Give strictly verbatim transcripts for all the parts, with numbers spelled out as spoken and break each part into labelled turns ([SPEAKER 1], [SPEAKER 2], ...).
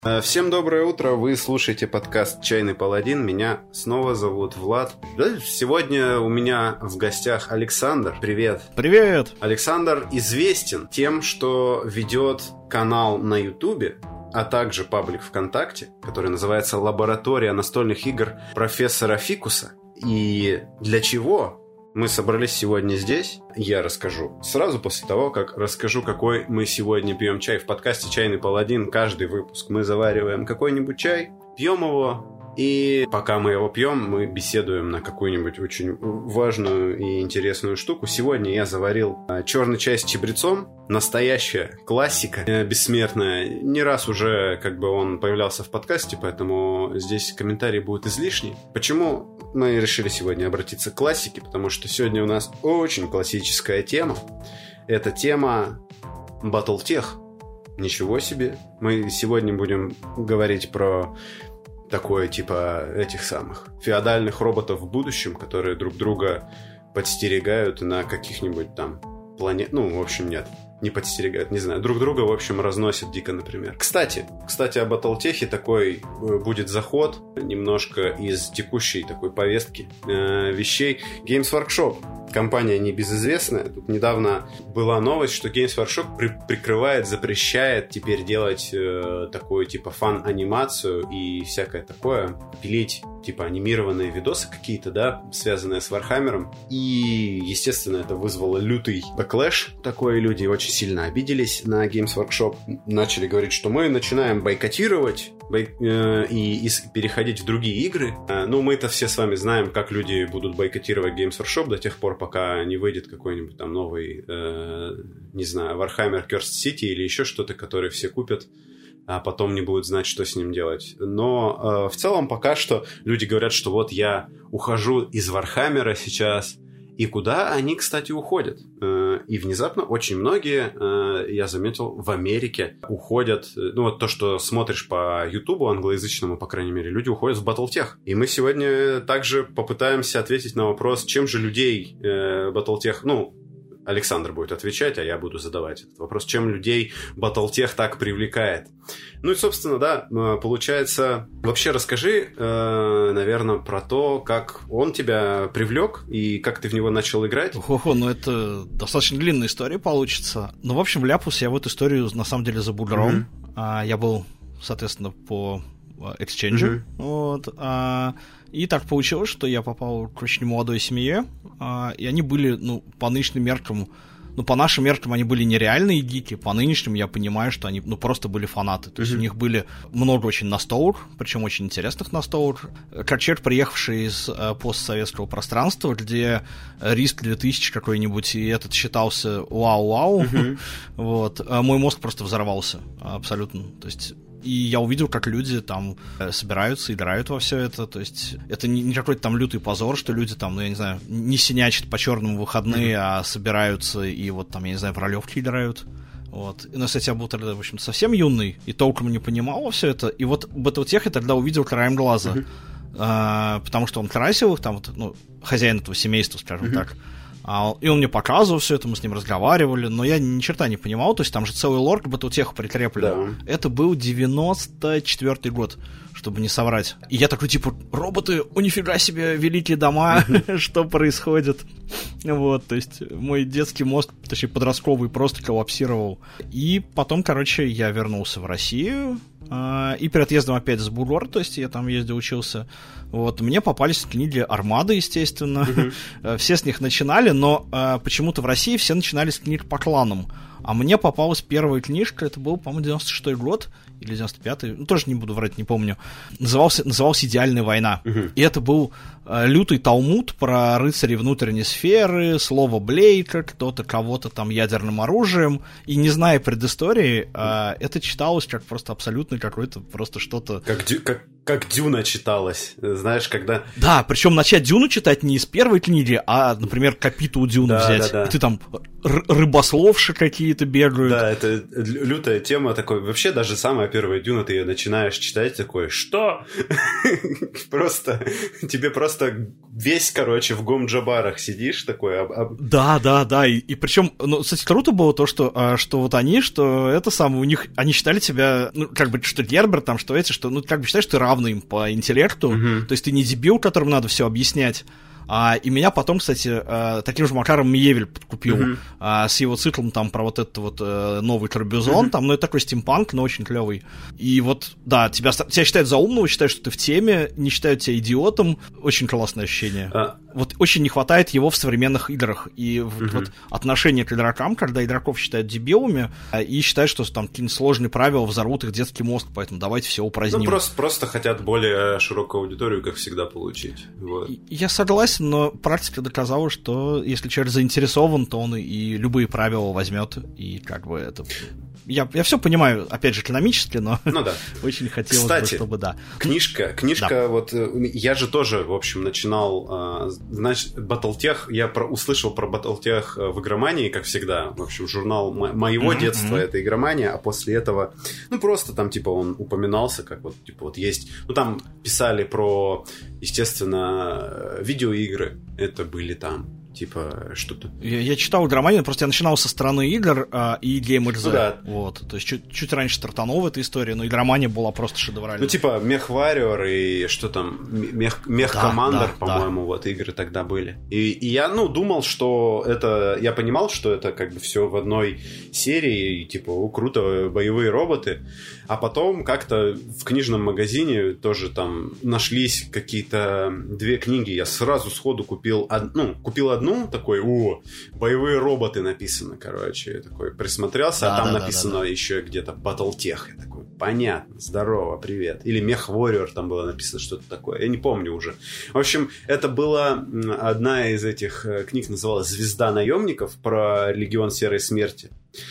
[SPEAKER 1] Всем доброе утро, вы слушаете подкаст «Чайный паладин», меня снова зовут Влад. Сегодня у меня в гостях Александр. Привет.
[SPEAKER 2] Привет.
[SPEAKER 1] Александр известен тем, что ведет канал на Ютубе, а также паблик ВКонтакте, который называется «Лаборатория настольных игр профессора Фикуса». И для чего мы собрались сегодня здесь, я расскажу сразу после того, как расскажу, какой мы сегодня пьем чай. В подкасте «Чайный паладин» каждый выпуск мы завариваем какой-нибудь чай, пьем его, и пока мы его пьем, мы беседуем на какую-нибудь очень важную и интересную штуку. Сегодня я заварил черный чай с чабрецом, настоящая классика, бессмертная. Не раз уже как бы он появлялся в подкасте, поэтому здесь комментарий будет излишний. Почему мы решили сегодня обратиться к классике? Потому что сегодня у нас очень классическая тема. Это тема Battletech. Ничего себе. Мы сегодня будем говорить про такое типа этих самых феодальных роботов в будущем, которые друг друга подстерегают на каких-нибудь там планетах. Ну, в общем, нет. Не подстерегают, не знаю. Друг друга, в общем, разносят дико, например. Кстати, кстати, о Battletech такой будет заход немножко из текущей такой повестки э, вещей. Games Workshop. Компания небезызвестная. Тут недавно была новость, что Games Workshop при- прикрывает, запрещает теперь делать э, такую типа фан-анимацию и всякое такое. Пилить типа анимированные видосы какие-то, да, связанные с Вархаммером. И, естественно, это вызвало лютый бэклэш. Такое люди очень сильно обиделись на Games Workshop. Начали говорить, что мы начинаем бойкотировать бой... э, и, и переходить в другие игры. Э, ну, мы-то все с вами знаем, как люди будут бойкотировать Games Workshop до тех пор, пока не выйдет какой-нибудь там новый, э, не знаю, Warhammer Cursed City или еще что-то, который все купят, а потом не будут знать, что с ним делать. Но э, в целом пока что люди говорят, что вот я ухожу из Вархаммера сейчас. И куда они, кстати, уходят? Э, и внезапно очень многие, э, я заметил, в Америке уходят. Ну вот то, что смотришь по Ютубу англоязычному, по крайней мере, люди уходят в Battletech. И мы сегодня также попытаемся ответить на вопрос, чем же людей э, Battletech... Ну, Александр будет отвечать, а я буду задавать этот вопрос. Чем людей Battletech так привлекает? Ну и, собственно, да, получается... Вообще расскажи, э, наверное, про то, как он тебя привлек и как ты в него начал играть.
[SPEAKER 2] Ого, ну это достаточно длинная история получится. Ну, в общем, вляпался я в эту историю, на самом деле, за бугром. Mm-hmm. А, я был, соответственно, по эксченджу. Mm-hmm. Вот, а... И так получилось, что я попал к очень молодой семье, а, и они были, ну, по нынешним меркам, ну, по нашим меркам они были нереальные гики, по нынешним я понимаю, что они, ну, просто были фанаты. То есть mm-hmm. у них были много очень настолок, причем очень интересных настолок. Как человек, приехавший из а, постсоветского пространства, где риск две тысячи какой-нибудь, и этот считался вау-вау, mm-hmm. вот, а мой мозг просто взорвался абсолютно, то есть... И я увидел, как люди там собираются, играют во все это. То есть это не, не какой-то там лютый позор, что люди там, ну я не знаю, не синячат по черным выходные, mm-hmm. а собираются и вот там, я не знаю, в ролевки играют. Вот. И, ну, кстати, я был тогда, в общем, совсем юный и толком не понимал во все это. И вот Battletech я тогда увидел краем глаза. Mm-hmm. А, потому что он красил их, там, вот, ну, хозяин этого семейства, скажем mm-hmm. так. И он мне показывал все это, мы с ним разговаривали, но я ни черта не понимал, то есть там же целый лор к Battletech прикреплен. Да. Это был девяносто четвёртый год, чтобы не соврать. И я такой, типа, роботы, о, нифига себе, великие дома, что происходит? Вот, то есть мой детский мозг, точнее, подростковый, просто коллапсировал. И потом, короче, я вернулся в Россию, и перед отъездом опять с бугор, то есть я там ездил, учился. Вот, мне попались книги Армады, естественно. Uh-huh. Все с них начинали, но э, почему-то в России все начинали с книг по кланам. А мне попалась первая книжка, это был, по-моему, девяносто шестой год, или девяносто пятый, ну, тоже не буду врать, не помню. Назывался, назывался «Идеальная война». Uh-huh. И это был э, лютый талмуд про рыцарей внутренней сферы, слово Блейка, кто-то кого-то там ядерным оружием. И не зная предыстории, э, это читалось как просто абсолютно какое-то просто что-то...
[SPEAKER 1] Как, как, как Дюна читалась, знаешь, когда...
[SPEAKER 2] Да, причем начать Дюну читать не из первой книги, а, например, капитул Дюну да, взять. Да, да. И ты там р- рыбословши какие-то бегают.
[SPEAKER 1] Да, это лютая тема такой. Вообще, даже самая первая Дюна, ты ее начинаешь читать, такой, что? Просто, тебе просто весь, короче, в Гом-Джабарах сидишь такой.
[SPEAKER 2] Да, да, да, и причем, ну, кстати, круто было то, что, что вот они, что это самое, у них, они считали себя, ну, как бы, что Герберт там, что эти, что, ну, как бы считаешь, что ты равный им по интеллекту, uh-huh. то есть ты не дебил, которому надо все объяснять. А, и меня потом, кстати, а, таким же макаром Миевель подкупил uh-huh. а, с его циклом там про вот этот вот а, новый Корбюзон, uh-huh. там, ну, это такой стимпанк, но очень клевый. И вот, да, тебя, тебя считают за умного, считают, что ты в теме, не считают тебя идиотом. Очень классное ощущение. Uh-huh. Вот очень не хватает его в современных играх. И uh-huh. вот отношение к игрокам, когда игроков считают дебилами, и считают, что там какие-то сложные правила взорвут их детский мозг, поэтому давайте все упраздним.
[SPEAKER 1] Ну, просто, просто хотят более широкую аудиторию, как всегда, получить. Вот.
[SPEAKER 2] Я согласен, но практика доказала, что если человек заинтересован, то он и любые правила возьмет, и как бы это... Я, я все понимаю, опять же, экономически, но
[SPEAKER 1] ну, да.
[SPEAKER 2] очень хотелось
[SPEAKER 1] Кстати,
[SPEAKER 2] бы, чтобы да.
[SPEAKER 1] Книжка, книжка, да. вот я же тоже, в общем, начинал, значит, Battletech, я про, услышал про Battletech в игромании, как всегда, в общем, журнал мо- моего mm-hmm. детства, это игромания, а после этого, ну, просто там, типа, он упоминался, как вот, типа, вот есть, ну, там писали про, естественно, видеоигры, это были там, типа, что-то. Я,
[SPEAKER 2] я читал игроманию, просто я начинал со стороны игр а, и GameXZ.
[SPEAKER 1] Ну, да.
[SPEAKER 2] Вот. То есть чуть, чуть раньше стартанул в этой истории, но игромания была просто шедевральной.
[SPEAKER 1] Ну, типа, MechWarrior и что там, Mech, Mech да, Commander, да, по-моему, да. вот игры тогда были. И, и я, ну, думал, что это... Я понимал, что это как бы все в одной серии, и, типа, о, круто, боевые роботы. А потом как-то в книжном магазине тоже там нашлись какие-то две книги. Я сразу сходу купил, од... ну, купил одну, такой, о, боевые роботы написано, короче. Я такой присмотрелся, да, а там да, написано да, да, да. еще где-то Battletech. Я такой, понятно, здорово, привет. Или MechWarrior там было написано, что-то такое. Я не помню уже. В общем, это была одна из этих книг, называлась «Звезда наемников», про легион Серой Смерти.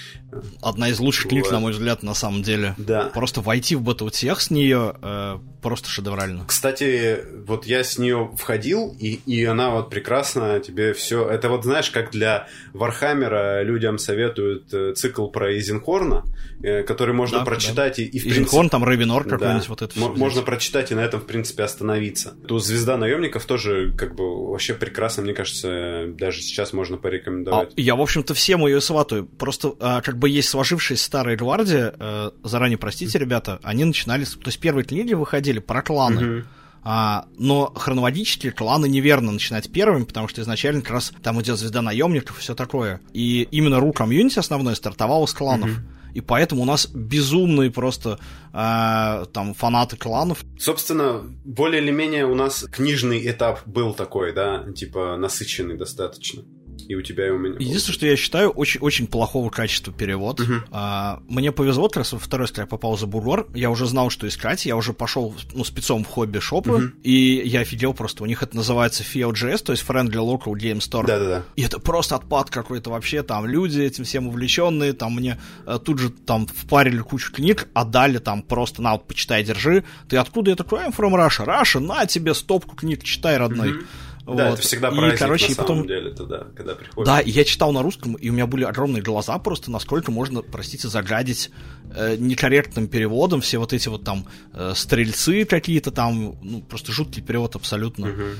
[SPEAKER 2] Одна из лучших вот. книг, на мой взгляд, на самом деле.
[SPEAKER 1] Да.
[SPEAKER 2] Просто войти в Battletech с нее э, просто шедеврально.
[SPEAKER 1] Кстати, вот я с нее входил, и, и она вот прекрасно тебе все... Это вот, знаешь, как для Вархаммера людям советуют цикл про Изенхорна, э, который можно да, прочитать да. и, и в
[SPEAKER 2] Изенхорн,
[SPEAKER 1] принципе...
[SPEAKER 2] там Рейвенор какой-нибудь,
[SPEAKER 1] да.
[SPEAKER 2] вот это
[SPEAKER 1] все. Можно прочитать и на этом, в принципе, остановиться. Тут «Звезда наемников» тоже, как бы, вообще прекрасно, мне кажется, даже сейчас можно порекомендовать.
[SPEAKER 2] А, я, в общем-то, всем ее сватаю. Просто, а, как бы, есть сложившаяся старая гвардия, э, заранее простите, ребята, они начинали... То есть первые книги выходили про кланы. Uh-huh. А, но хронологически кланы неверно начинать первыми, потому что изначально как раз там идет «Звезда наемников» и все такое. И именно ру комьюнити основной стартовало с кланов. Uh-huh. И поэтому у нас безумные просто э, там фанаты кланов.
[SPEAKER 1] Собственно, более или менее у нас книжный этап был такой, да, типа насыщенный достаточно. И у тебя, и у меня.
[SPEAKER 2] Единственное, что я считаю, очень, очень плохого качества перевод. Uh-huh. А, мне повезло, как раз во второй раз, когда я попал за Бургор, я уже знал, что искать, я уже пошел, ну, спецом в хобби-шопы, uh-huh. и я офигел просто. У них это называется эф и о джей эс, то есть Friendly Local Game Store.
[SPEAKER 1] Да-да-да.
[SPEAKER 2] И это просто отпад какой-то вообще, там люди этим всем увлеченные, там мне а, тут же там впарили кучу книг, отдали там просто, на, вот, почитай, держи. Ты откуда? Я такой, I'm from Russia. Russia, на тебе стопку книг, читай, родной. Uh-huh.
[SPEAKER 1] Да,
[SPEAKER 2] вот.
[SPEAKER 1] Это всегда праздник, и, короче,
[SPEAKER 2] на
[SPEAKER 1] и
[SPEAKER 2] потом...
[SPEAKER 1] самом деле, это да, когда приходишь.
[SPEAKER 2] Да, и я читал на русском, и у меня были огромные глаза просто, насколько можно, простите, загадить э, некорректным переводом все вот эти вот там э, стрельцы какие-то там, ну, просто жуткий перевод абсолютно. Uh-huh.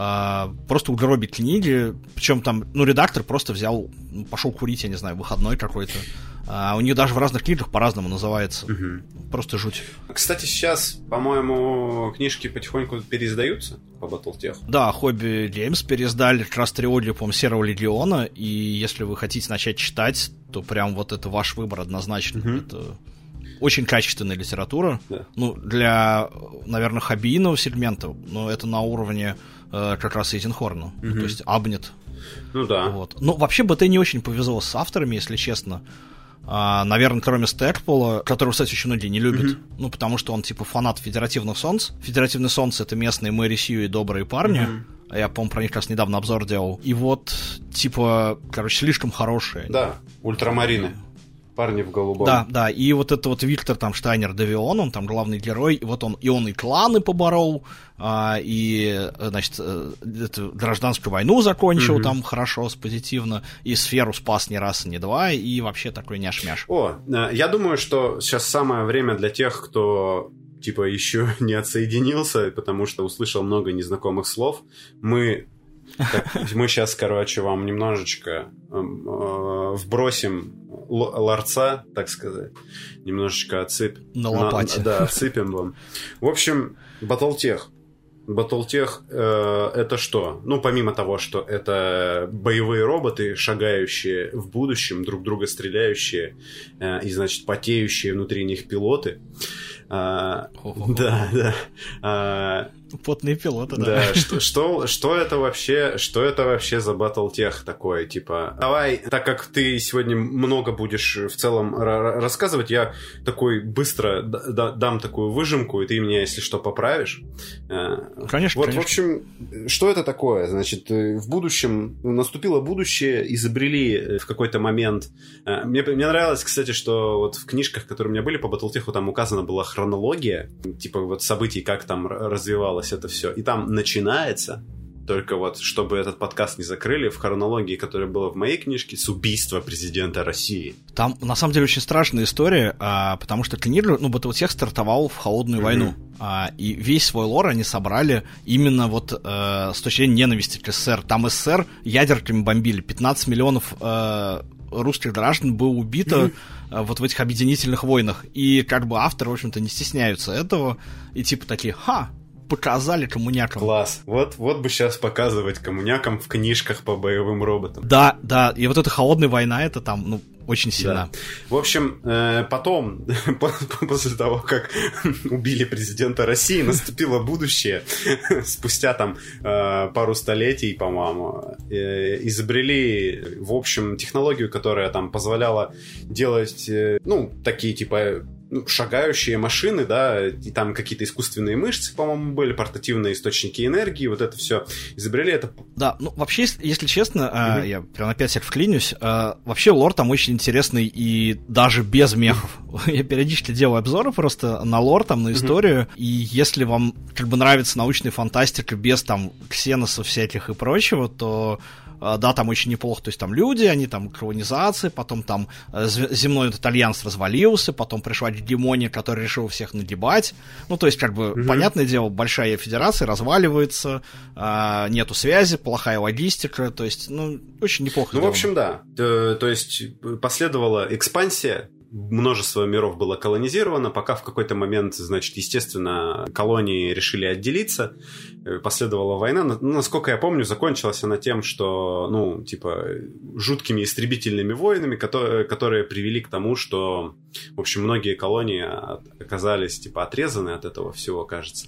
[SPEAKER 2] А, просто угробить книги, причем там, ну, редактор просто взял, ну, пошел курить, я не знаю, выходной какой-то. А, у них даже в разных книгах по-разному называется. Угу. Просто жуть.
[SPEAKER 1] Кстати, сейчас, по-моему, книжки потихоньку переиздаются по Battletech.
[SPEAKER 2] Да, Hobby Games переиздали как раз трилогию, по-моему, Серого Легиона, и если вы хотите начать читать, то прям вот это ваш выбор однозначно. Угу. Это очень качественная литература. Да. Ну, для, наверное, хоббийного сегмента, но это на уровне э, как раз Изенхорна. Угу. То есть Абнет.
[SPEAKER 1] Ну да.
[SPEAKER 2] Вот. Ну, вообще БТ не очень повезло с авторами, если честно. А, наверное, кроме Стэкпола, которого, кстати, очень многие не любят. Mm-hmm. Ну, потому что он, типа, фанат Федеративных Солнц. Федеративный Солнц — это местные Мэри Сью и добрые парни. Mm-hmm. Я, по-моему, про них как раз недавно обзор делал. И вот, типа, короче, слишком хорошие.
[SPEAKER 1] Да, ультрамарины. Парни в голубом.
[SPEAKER 2] Да, да, и вот это вот Виктор там Штайнер Девион, он там главный герой, и вот он, и он и кланы поборол, а, и, значит, эту гражданскую войну закончил угу. там хорошо, позитивно, и сферу спас не раз и не два, и вообще такой няш-мяш.
[SPEAKER 1] О, я думаю, что сейчас самое время для тех, кто типа еще не отсоединился, потому что услышал много незнакомых слов. Мы, так, мы сейчас, короче, вам немножечко э, э, вбросим ларца, так сказать, немножечко отсыпь.
[SPEAKER 2] На лопате.
[SPEAKER 1] На, да, отсыпем вам. В общем, Battletech. Battletech э, это что? Ну, помимо того, что это боевые роботы, шагающие в будущем, друг друга стреляющие э, и, значит, потеющие внутри них пилоты. А, да, да. А,
[SPEAKER 2] потные пилоты, да.
[SPEAKER 1] Да, что, что, что это вообще, что это вообще за Battletech такое, типа, давай, так как ты сегодня много будешь в целом р- рассказывать, я такой быстро д- дам такую выжимку, и ты меня, если что, поправишь.
[SPEAKER 2] Конечно,
[SPEAKER 1] вот,
[SPEAKER 2] конечно.
[SPEAKER 1] В общем, что это такое? Значит, в будущем, наступило будущее, изобрели в какой-то момент, мне, мне нравилось, кстати, что вот в книжках, которые у меня были по Battletech, там указана была хронология, типа вот событий, как там развивалось это все. И там начинается, только вот, чтобы этот подкаст не закрыли, в хронологии, которая была в моей книжке, с убийства президента России.
[SPEAKER 2] Там, на самом деле, очень страшная история, а, потому что книга, ну, Battletech стартовал в Холодную mm-hmm. войну, а, и весь свой лор они собрали именно вот а, с точки зрения ненависти к СССР. Там СССР ядерками бомбили, пятнадцать миллионов а, русских граждан было убито mm-hmm. а, вот в этих объединительных войнах. И как бы авторы, в общем-то, не стесняются этого, и типа такие, ха, показали коммунякам.
[SPEAKER 1] Класс. Вот, вот бы сейчас показывать коммунякам в книжках по боевым роботам.
[SPEAKER 2] Да, да. И вот эта холодная война, это там, ну, очень сильно.
[SPEAKER 1] Да. В общем, э, потом, после того, как убили президента России, наступило будущее. Спустя там э, пару столетий, по-моему, э, изобрели, в общем, технологию, которая там позволяла делать, э, ну, такие типа... Ну, шагающие машины, да, и там какие-то искусственные мышцы, по-моему, были, портативные источники энергии, вот это все изобрели. Это...
[SPEAKER 2] Да, ну, вообще, если честно, mm-hmm. я прям опять всех вклинюсь, вообще лор там очень интересный и даже без мехов. Mm-hmm. Я периодически делаю обзоры просто на лор, там, на историю, mm-hmm. и если вам как бы нравится научная фантастика без там ксеносов всяких и прочего, то... Да, там очень неплохо, то есть там люди, они там колонизации, потом там земной этот альянс развалился, потом пришла гегемония, которая решила всех нагибать. Ну, то есть, как бы, mm-hmm. понятное дело, большая федерация разваливается, а, нету связи, плохая логистика, то есть, ну, очень неплохо.
[SPEAKER 1] Ну,
[SPEAKER 2] сделано.
[SPEAKER 1] в общем, да. То, то есть, последовала экспансия, множество миров было колонизировано, пока в какой-то момент, значит, естественно, колонии решили отделиться, последовала война. Но, насколько я помню, закончилась она тем, что, ну, типа, жуткими истребительными войнами, которые, которые привели к тому, что, в общем, многие колонии оказались, типа, отрезаны от этого всего, кажется.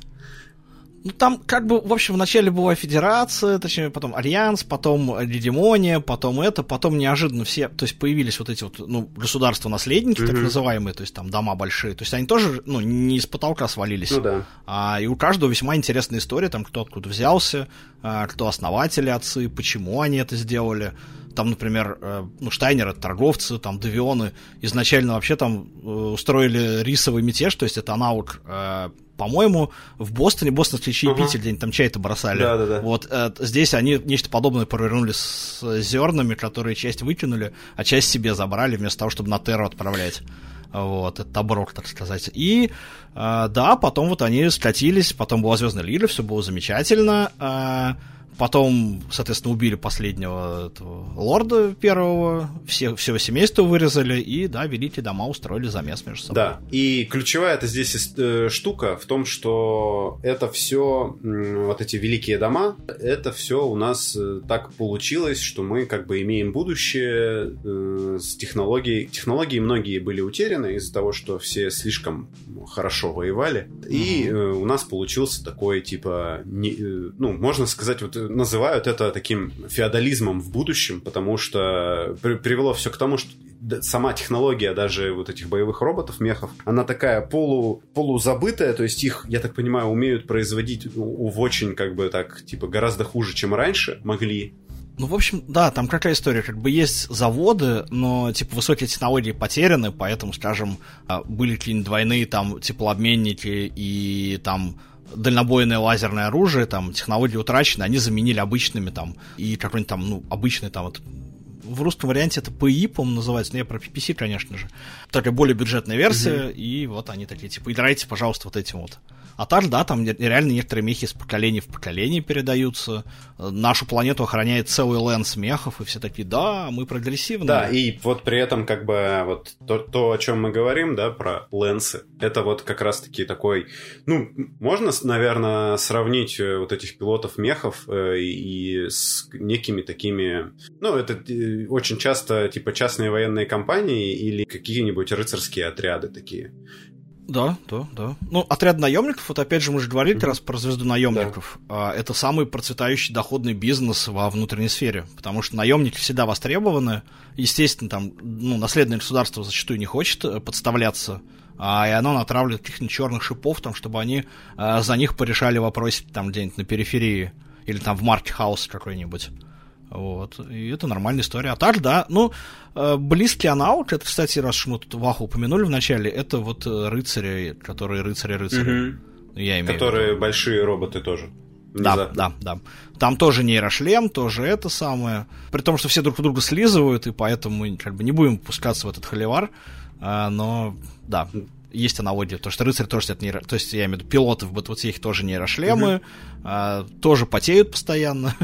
[SPEAKER 2] Ну, там, как бы, в общем, вначале была федерация, точнее, потом альянс, потом гегемония, потом это, потом неожиданно все, то есть появились вот эти вот, ну, государства-наследники, mm-hmm. так называемые, то есть там дома большие, то есть они тоже, ну, не из потолка свалились.
[SPEAKER 1] Ну, да.
[SPEAKER 2] А, и у каждого весьма интересная история, там, кто откуда взялся, а, кто основатели, отцы, почему они это сделали. Там, например, ну, Штайнеры, торговцы, там, Девионы изначально вообще там устроили рисовый мятеж, то есть это аналог, э, по-моему, в Бостоне, бостонские чаепития, uh-huh. где-нибудь там чай-то бросали.
[SPEAKER 1] Да-да-да.
[SPEAKER 2] Вот э, здесь они нечто подобное провернули с зернами, которые часть выкинули, а часть себе забрали вместо того, чтобы на Терру отправлять. Вот, это таброк, так сказать. И, э, да, потом вот они скатились, потом была Звездная Лига, все было замечательно. Э, Потом, соответственно, убили последнего этого лорда первого, все, всего семейства вырезали, и, да, великие дома устроили замес между собой.
[SPEAKER 1] Да, и ключевая это здесь э, штука в том, что это все, э, вот эти великие дома, это все у нас э, так получилось, что мы как бы имеем будущее э, с технологией. Технологии многие были утеряны из-за того, что все слишком хорошо воевали, mm-hmm. и э, у нас получился такой, типа, не, э, ну, можно сказать, вот называют это таким феодализмом в будущем, потому что при- привело все к тому, что сама технология даже вот этих боевых роботов, мехов, она такая полу, полузабытая, то есть их, я так понимаю, умеют производить в очень, как бы так, типа, гораздо хуже, чем раньше могли.
[SPEAKER 2] Ну, в общем, да, там какая история, как бы есть заводы, но, типа, высокие технологии потеряны, поэтому, скажем, были какие-нибудь двойные, там, теплообменники и, там, дальнобойное лазерное оружие, там, технологии утрачены, они заменили обычными, там, и какой-нибудь там, ну, обычный, там, вот, в русском варианте это пи и, по-моему, называется, но я про пи пи си, конечно же. Такая более бюджетная версия, mm-hmm. и вот они такие, типа, играйте, пожалуйста, вот этим вот. А так, да, там реально некоторые мехи из поколения в поколение передаются. Нашу планету охраняет целый лэнс мехов, и все такие, да, мы прогрессивные.
[SPEAKER 1] Да, и вот при этом как бы вот то, то, о чем мы говорим, да, про лэнсы, это вот как раз-таки такой, ну, можно, наверное, сравнить вот этих пилотов мехов э, и с некими такими, ну, это очень часто типа частные военные компании или какие-нибудь рыцарские отряды такие.
[SPEAKER 2] Да, да, да. Ну, отряд наемников, вот опять же мы же говорили как раз про звезду наемников. Да. Это самый процветающий доходный бизнес во внутренней сфере, потому что наемники всегда востребованы. Естественно, там, ну, наследное государство зачастую не хочет подставляться, а и оно натравливает каких-нибудь черных шипов, там, чтобы они а, за них порешали вопросы там где-нибудь на периферии или там в маркет-хаусе какой-нибудь. Вот, и это нормальная история. А так, да, ну, близкий аналог, это, кстати, раз уж мы тут Ваху упомянули в начале, это вот рыцари, которые рыцари-рыцари.
[SPEAKER 1] Угу. Я имею которые в виду. Большие роботы тоже.
[SPEAKER 2] Да, да, да. Там тоже нейрошлем, тоже это самое. При том, что все друг друга слизывают, и поэтому мы как бы не будем пускаться в этот холивар. Но, да, есть аналогия, потому что рыцари тоже сидят нейро... То есть, я имею в виду, пилоты в БТВЦ тоже нейрошлемы, угу. тоже потеют постоянно.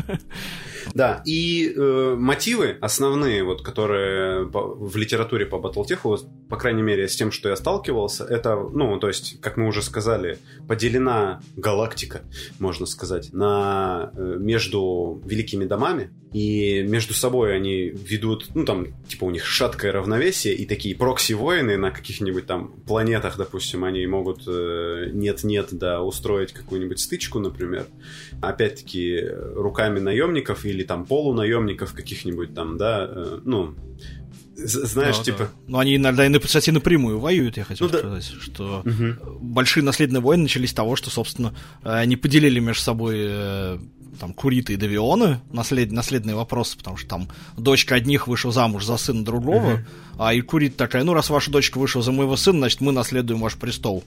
[SPEAKER 1] Да, и э, мотивы основные, вот, которые в литературе по Батлтеху, по крайней мере, с тем, что я сталкивался, это, ну, то есть, как мы уже сказали, поделена галактика, можно сказать, на, между великими домами, и между собой они ведут, ну, там, типа, у них шаткое равновесие, и такие прокси-воины на каких-нибудь там планетах, допустим, они могут э, нет-нет, да, устроить какую-нибудь стычку, например, опять-таки, руками наемников или там полунаемников каких-нибудь там, да, э, ну, знаешь, да, типа... Да.
[SPEAKER 2] Ну, они иногда, кстати, напрямую воюют, я хотел ну, сказать, да. что угу. большие наследные войны начались с того, что, собственно, они поделили между собой там Куриты и Девионы, наслед... наследные вопросы, потому что там дочка одних вышла замуж за сына другого, угу. а и Курит такая, ну, раз ваша дочка вышла за моего сына, значит, мы наследуем ваш престол.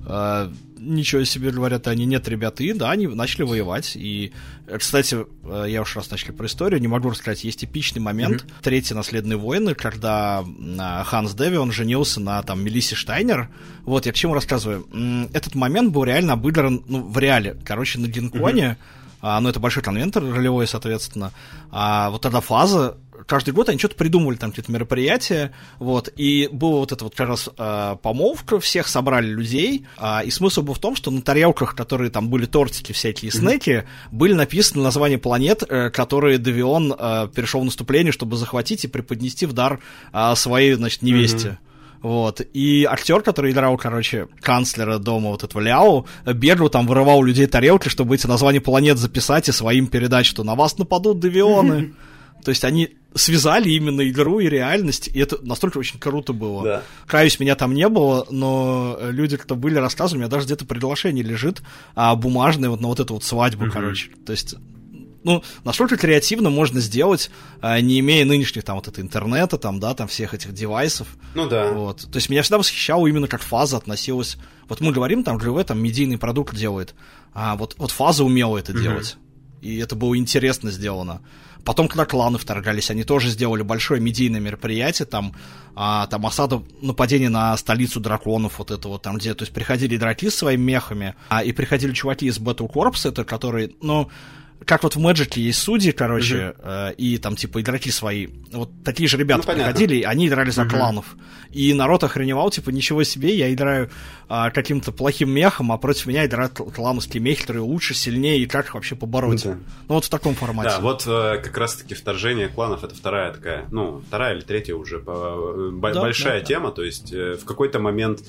[SPEAKER 2] А, ничего себе, говорят они, нет, ребята, и да, они начали воевать, и, кстати, я уж раз начали про историю, не могу рассказать, есть эпичный момент, mm-hmm. Третьи наследные войны, когда Ханс Девион женился на, там, Мелиссе Штайнер, вот, я к чему рассказываю, этот момент был реально обыгран, ну, в реале, короче, на Гинконе, mm-hmm. а, ну, это большой конвентор ролевой, соответственно, а вот тогда фаза, каждый год они что-то придумывали, там какие-то мероприятия, вот, и была вот эта вот как раз э, помолвка, всех собрали людей, э, и смысл был в том, что на тарелках, которые там были тортики, всякие снеки, mm-hmm. были написаны названия планет, э, которые Девион э, перешел в наступление, чтобы захватить и преподнести в дар э, своей, значит, невесте. Mm-hmm. Вот, и актер, который играл, короче, канцлера дома вот этого Ляо, бегал там, вырывал у людей тарелки, чтобы эти названия планет записать и своим передать, что на вас нападут Девионы. Mm-hmm. То есть они связали именно игру и реальность, и это настолько очень круто было. Да. Каюсь, меня там не было, но люди, кто были, рассказывали, у меня даже где-то приглашение лежит, а, бумажное вот на вот эту вот свадьбу, mm-hmm. короче. То есть, ну, насколько креативно можно сделать, а, не имея нынешних там вот этого интернета, там, да, там всех этих девайсов.
[SPEAKER 1] Ну да.
[SPEAKER 2] Вот. То есть меня всегда восхищало именно как фаза относилась. Вот мы говорим, там, джи ви там медийный продукт делает, а вот, вот фаза умела это mm-hmm. делать. И это было интересно сделано. Потом, когда кланы вторгались, они тоже сделали большое медийное мероприятие, там, а, там осада, нападение на столицу драконов, вот это вот там, где, то есть, приходили игроки с своими мехами, а, и приходили чуваки из Battle Corps, это которые, ну, как вот в Мэджике есть судьи, короче, uh-huh. э, и там, типа, игроки свои. Вот такие же ребята ну, приходили, они играли за uh-huh. кланов. И народ охреневал, типа, ничего себе, я играю э, каким-то плохим мехом, а против меня играют клановские мехи, которые лучше, сильнее, и как их вообще побороть. Uh-huh. Ну, вот в таком формате.
[SPEAKER 1] Да, вот э, как раз-таки вторжение кланов, это вторая такая, ну, вторая или третья уже по, б- да, большая да, тема, да. То есть э, в какой-то момент,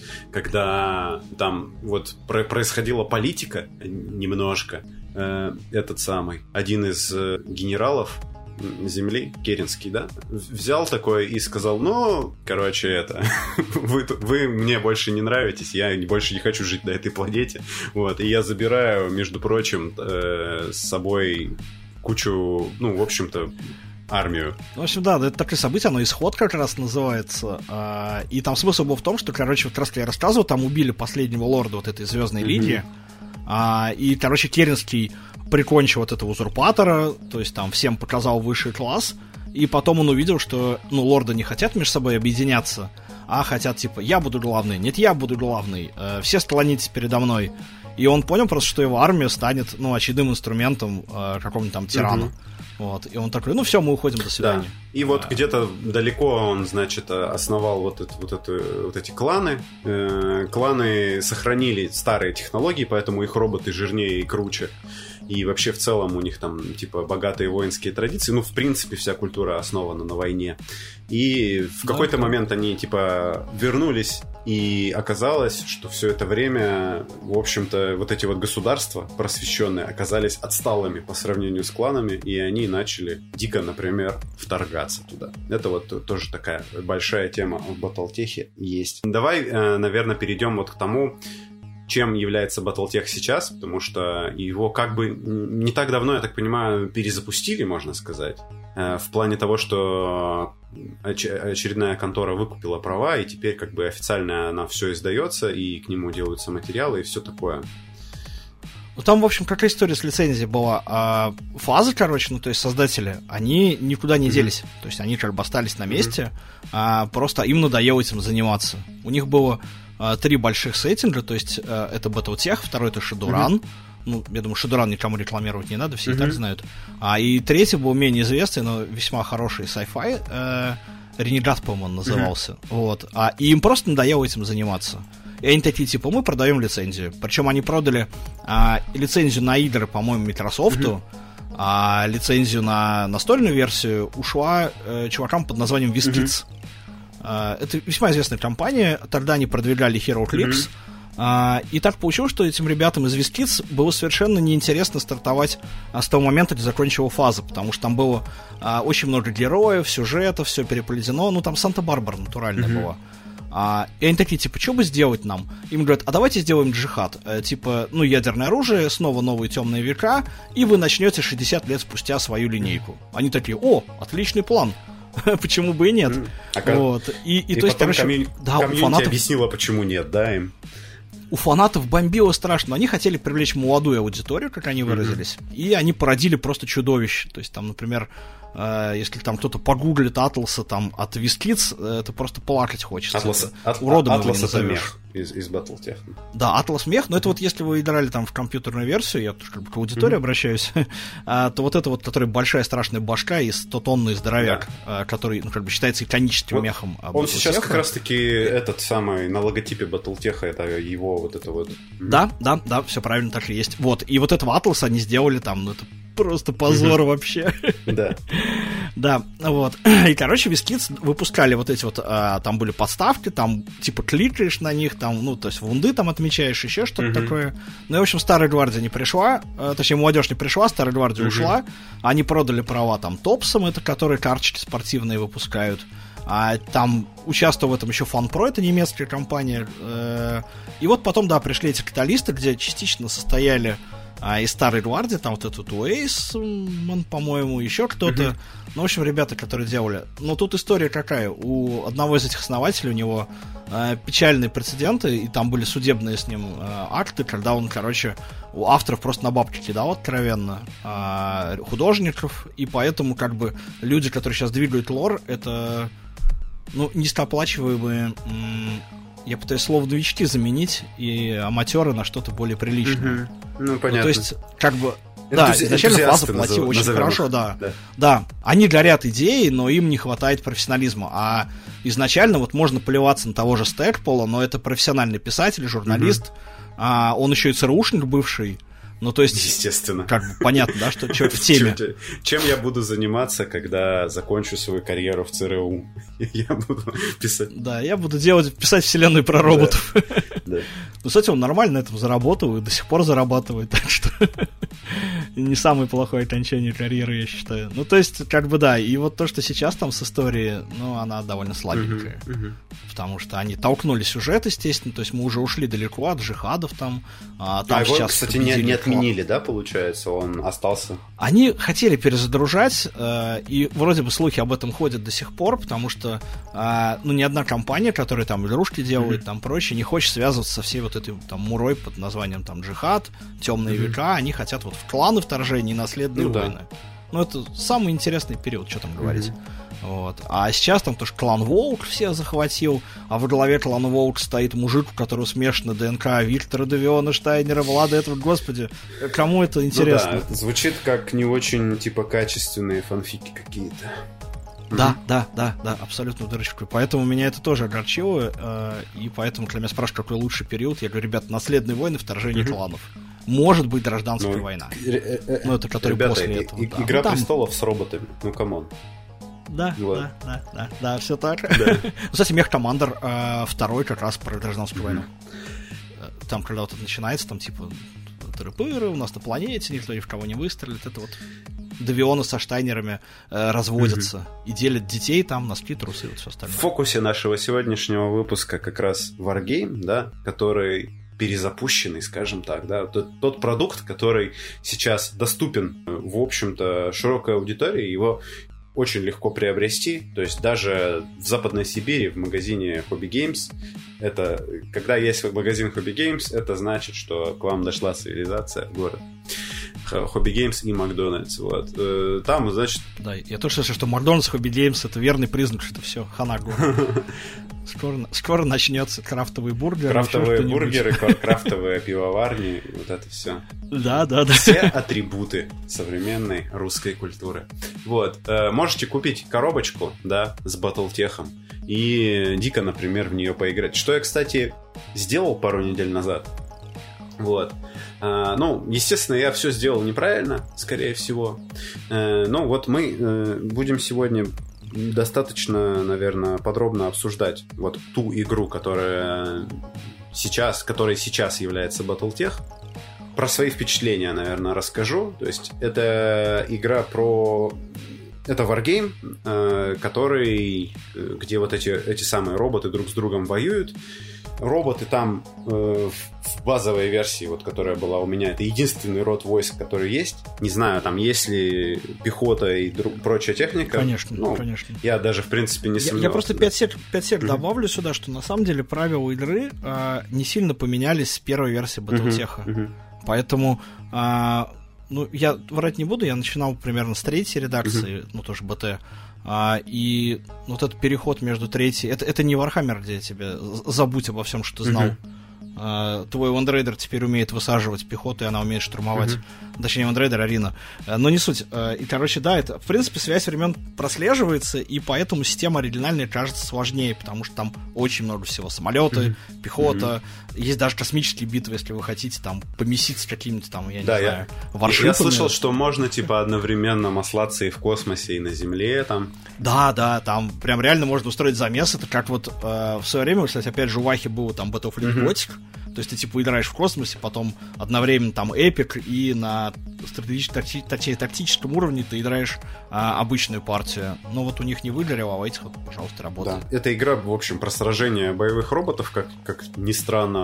[SPEAKER 1] когда там вот про- происходила политика немножко, этот самый, один из генералов земли, Керенский, да, взял такой и сказал, ну, короче, это, вы, вы мне больше не нравитесь, я больше не хочу жить на этой планете, вот, и я забираю, между прочим, э, с собой кучу, ну, в общем-то, армию.
[SPEAKER 2] В общем, да, это такое событие, оно «Исход» как раз называется. И там смысл был в том, что, короче, вот раз я рассказывал, там убили последнего лорда вот этой Звездной mm-hmm. линии. И, короче, Керенский прикончил вот этого узурпатора, то есть там всем показал высший класс, и потом он увидел, что, ну, лорды не хотят между собой объединяться, а хотят, типа, я буду главный, нет, я буду главный, э, все склонитесь передо мной. И он понял просто, что его армия станет, ну, очередным инструментом э, какому-нибудь там тирану. Угу. Вот. И он такой, ну все, мы уходим, до свидания.
[SPEAKER 1] Да. И вот а... где-то далеко он, значит, основал вот, это, вот, это, вот эти кланы. Э, кланы сохранили старые технологии, поэтому их роботы жирнее и круче. И вообще в целом у них там, типа, богатые воинские традиции. Ну, в принципе, вся культура основана на войне. И в какой-то да, момент они, типа, вернулись, и оказалось, что все это время, в общем-то, вот эти вот государства просвещенные оказались отсталыми по сравнению с кланами, и они начали дико, например, вторгаться туда. Это вот тоже такая большая тема в Батлтехе есть. Давай, наверное, перейдем вот к тому, чем является Battletech сейчас, потому что его как бы не так давно, я так понимаю, перезапустили, можно сказать, в плане того, что очередная контора выкупила права, и теперь как бы официально она все издается, и к нему делаются материалы, и все такое.
[SPEAKER 2] Ну, там, в общем, какая история с лицензией была. А, фазы, короче, ну, то есть создатели, они никуда не mm-hmm. делись. То есть они как бы остались на месте, mm-hmm. а, просто им надоело этим заниматься. У них было а, три больших сеттинга, то есть а, это Battletech, второй это Shadowrun. Mm-hmm. Ну, я думаю, Shadowrun никому рекламировать не надо, все mm-hmm. и так знают. А, и третий был менее известный, но весьма хороший sci-fi. Э, Ренегат, по-моему, он назывался. Mm-hmm. Вот. А, и им просто надоело этим заниматься. И они такие, типа, мы продаем лицензию. Причем они продали а, лицензию на игры, по-моему, Microsoft, mm-hmm. а лицензию на настольную версию ушла э, чувакам под названием WizKids. Mm-hmm. А, это весьма известная компания. Тогда они продвигали HeroClix. Mm-hmm. А, и так получилось, что этим ребятам из WizKids было совершенно неинтересно стартовать а, с того момента, где закончила фаза, потому что там было а, очень много героев, сюжета, все переплетено. Ну, там Санта-Барбара натуральная mm-hmm. была. А, и они такие, типа, что бы сделать нам? Им говорят, а давайте сделаем джихад. Э, типа, ну, ядерное оружие, снова новые темные века, и вы начнете шестьдесят лет спустя свою линейку. Они такие, о, отличный план. Почему бы и нет?
[SPEAKER 1] А
[SPEAKER 2] вот. И, и,
[SPEAKER 1] и
[SPEAKER 2] то есть,
[SPEAKER 1] потом
[SPEAKER 2] короче,
[SPEAKER 1] комью...
[SPEAKER 2] да,
[SPEAKER 1] комьюнити фанатов... объяснила, почему нет, да, им?
[SPEAKER 2] У фанатов бомбило страшно. Они хотели привлечь молодую аудиторию, как они выразились, mm-hmm. и они породили просто чудовище. То есть, там, например, э, если там кто-то погуглит Атласа там, от WizKids, это просто плакать хочется.
[SPEAKER 1] Атлас, от,
[SPEAKER 2] уродом
[SPEAKER 1] Атлас
[SPEAKER 2] его не
[SPEAKER 1] это
[SPEAKER 2] назовешь.
[SPEAKER 1] Мех из, из Battletech.
[SPEAKER 2] Да, Атлас мех, но это вот если вы играли там в компьютерную версию, я как бы к аудитории mm-hmm. обращаюсь, то вот это вот, который большая страшная башка и сто-тонный здоровяк, да. который, ну, как бы считается иконическим вот мехом.
[SPEAKER 1] Он сейчас как раз-таки этот самый, на логотипе Battletech, это его вот это вот.
[SPEAKER 2] Да, да, да, все правильно так и есть. Вот, и вот этого Атласа они сделали там, ну это просто позор вообще.
[SPEAKER 1] Да.
[SPEAKER 2] Да, вот. И, короче, WizKids выпускали вот эти вот, а, там были подставки, там, типа, кликаешь на них, там, ну, то есть вунды там отмечаешь, еще что-то uh-huh. такое. Ну, и, в общем, Старая Гвардия не пришла, а, точнее, молодежь не пришла, Старая Гвардия uh-huh. ушла. Они продали права там Топсам, это которые карточки спортивные выпускают. А там участвовал в этом еще FunPro, это немецкая компания. И вот потом, да, пришли эти каталисты, где частично состояли а из Старой Гвардии, там вот этот Уэйс, он, по-моему, еще кто-то. Uh-huh. Ну, в общем, ребята, которые делали. Но тут история какая. У одного из этих основателей, у него э, печальные прецеденты, и там были судебные с ним э, акты, когда он, короче, у авторов просто на бабки кидал откровенно, э, художников, и поэтому, как бы, люди, которые сейчас двигают лор, это, ну, низкооплачиваемые... М- Я пытаюсь слово новички заменить и аматеры на что-то более приличное.
[SPEAKER 1] Угу. Ну, понятно. Ну,
[SPEAKER 2] то есть, как бы, да,
[SPEAKER 1] Энтузи...
[SPEAKER 2] изначально фаза платила очень хорошо, да. да. Да, они горят идеей, но им не хватает профессионализма. А изначально вот можно поливаться на того же Стэкпола, но это профессиональный писатель, журналист, угу. а он еще и ЦРУшник бывший. Ну, то есть,
[SPEAKER 1] естественно.
[SPEAKER 2] Как бы понятно, да, что человек в теме.
[SPEAKER 1] Чем, чем я буду заниматься, когда закончу свою карьеру в ЦРУ? Я буду писать.
[SPEAKER 2] Да, я буду делать, писать вселенную про роботов.
[SPEAKER 1] Да.
[SPEAKER 2] Ну, кстати, он нормально на этом заработал и до сих пор зарабатывает, так что не самое плохое окончание карьеры, я считаю. Ну, то есть, как бы, да, и вот то, что сейчас там с историей, ну, она довольно слабенькая. Uh-huh, uh-huh. Потому что они толкнули сюжет, естественно, то есть мы уже ушли далеко от джихадов там. А, там
[SPEAKER 1] а его, кстати, не, не отменили, да, получается? Он остался?
[SPEAKER 2] Они хотели перезагружать, э, и вроде бы слухи об этом ходят до сих пор, потому что, э, ну, ни одна компания, которая там игрушки делает, mm-hmm. там прочее, не хочет связываться со всей вот этой там мурой под названием там джихад, темные mm-hmm. века, они хотят вот в кланы вторжения и наследные ну, войны. Да. Ну, это самый интересный период, что там говорить. Mm-hmm. Вот. А сейчас там тоже клан Волк все захватил, а во главе клана Волк стоит мужик, у которого смешана ДНК Виктора Девиона, Штайнера, Влада этого, господи, кому это интересно?
[SPEAKER 1] Ну да, звучит как не очень, типа, качественные фанфики какие-то.
[SPEAKER 2] Да, mm-hmm. да, да, да, абсолютно дырочку. Поэтому меня это тоже огорчило, э, и поэтому, когда меня спрашивают, какой лучший период, я говорю, ребят, наследные войны, вторжение mm-hmm. кланов. Может быть, гражданская ну, война. Ну, это который
[SPEAKER 1] ребята,
[SPEAKER 2] после
[SPEAKER 1] и,
[SPEAKER 2] этого.
[SPEAKER 1] И,
[SPEAKER 2] да.
[SPEAKER 1] Игра
[SPEAKER 2] ну, там...
[SPEAKER 1] престолов с роботами, ну, камон.
[SPEAKER 2] Да, вот. да, да, да, да, все так. Да. Кстати, Мех Командер э, второй как раз про гражданскую mm-hmm. войну. Там, когда вот это начинается, там типа тыры-пыры, у нас на планете, никто ни в кого не выстрелит, это вот Девионы со Штайнерами э, разводятся mm-hmm. и делят детей там на сплитрусы и вот все остальное.
[SPEAKER 1] В фокусе нашего сегодняшнего выпуска как раз Wargame, да, который перезапущенный, скажем так, да, тот, тот продукт, который сейчас доступен, в общем-то, широкой аудитории, его очень легко приобрести, то есть даже в Западной Сибири в магазине Hobby Games, это, когда есть магазин Hobby Games, это значит, что к вам дошла цивилизация, город. Hobby Games и Макдональдс, вот. Там, значит...
[SPEAKER 2] Да, я тоже слышу, что Макдональдс, Hobby Games — это верный признак, что это все, хана город. Скоро, скоро начнется крафтовый бургер.
[SPEAKER 1] Крафтовые бургеры, крафтовые пивоварни, вот это все.
[SPEAKER 2] Да, да, да.
[SPEAKER 1] Все атрибуты современной русской культуры. Вот. Можете купить коробочку, да, с Battletech и дико, например, в нее поиграть. Что я, кстати, сделал пару недель назад. Вот. А, ну, естественно, я все сделал неправильно, скорее всего. А, ну, вот мы а, будем сегодня достаточно, наверное, подробно обсуждать вот ту игру, которая сейчас, которая сейчас является Battletech. Про свои впечатления, наверное, расскажу. То есть, это игра про... Это Wargame, э, который... где вот эти, эти самые роботы друг с другом воюют. Роботы там э, в базовой версии, вот, которая была у меня, это единственный род войск, который есть. Не знаю, там есть ли пехота и друг, прочая техника.
[SPEAKER 2] Конечно,
[SPEAKER 1] ну,
[SPEAKER 2] конечно.
[SPEAKER 1] Я даже, в принципе, не сомневался.
[SPEAKER 2] Я, я просто пять сек, пять сек mm-hmm. добавлю сюда, что на самом деле правила игры э, не сильно поменялись с первой версии Battletech. Mm-hmm. Mm-hmm. Поэтому... Э, ну, я врать не буду, я начинал примерно с третьей редакции, mm-hmm. ну, тоже БТ. А, и вот этот переход между третьей... Это, это не Warhammer, где тебе забудь обо всем, что ты знал. Uh-huh. А, твой Вандрейдер теперь умеет высаживать пехоту, и она умеет штурмовать. Uh-huh. Точнее, Вандрейдер, Арина. А, но не суть. А, и, короче, да, это, в принципе, связь времен прослеживается, и поэтому система оригинальная кажется сложнее, потому что там очень много всего. Самолеты, uh-huh. пехота. Uh-huh. Есть даже космические битвы, если вы хотите там помеситься какими-то там, я не
[SPEAKER 1] да,
[SPEAKER 2] знаю,
[SPEAKER 1] я,
[SPEAKER 2] варшипами.
[SPEAKER 1] Я слышал, что можно, типа, одновременно маслаться и в космосе, и на Земле, там.
[SPEAKER 2] Да, да, там прям реально можно устроить замес. Это как вот э, в свое время, кстати, опять же, у Вахи был там Battlefield mm-hmm. Gothic. То есть ты, типа, играешь в космосе, потом одновременно там эпик, и на стратегическом, точнее, тактическом уровне ты играешь а, обычную партию. Но вот у них не выгорело, а у этих вот, пожалуйста, работает.
[SPEAKER 1] Да. Эта игра, в общем, про сражение боевых роботов, как, как ни странно.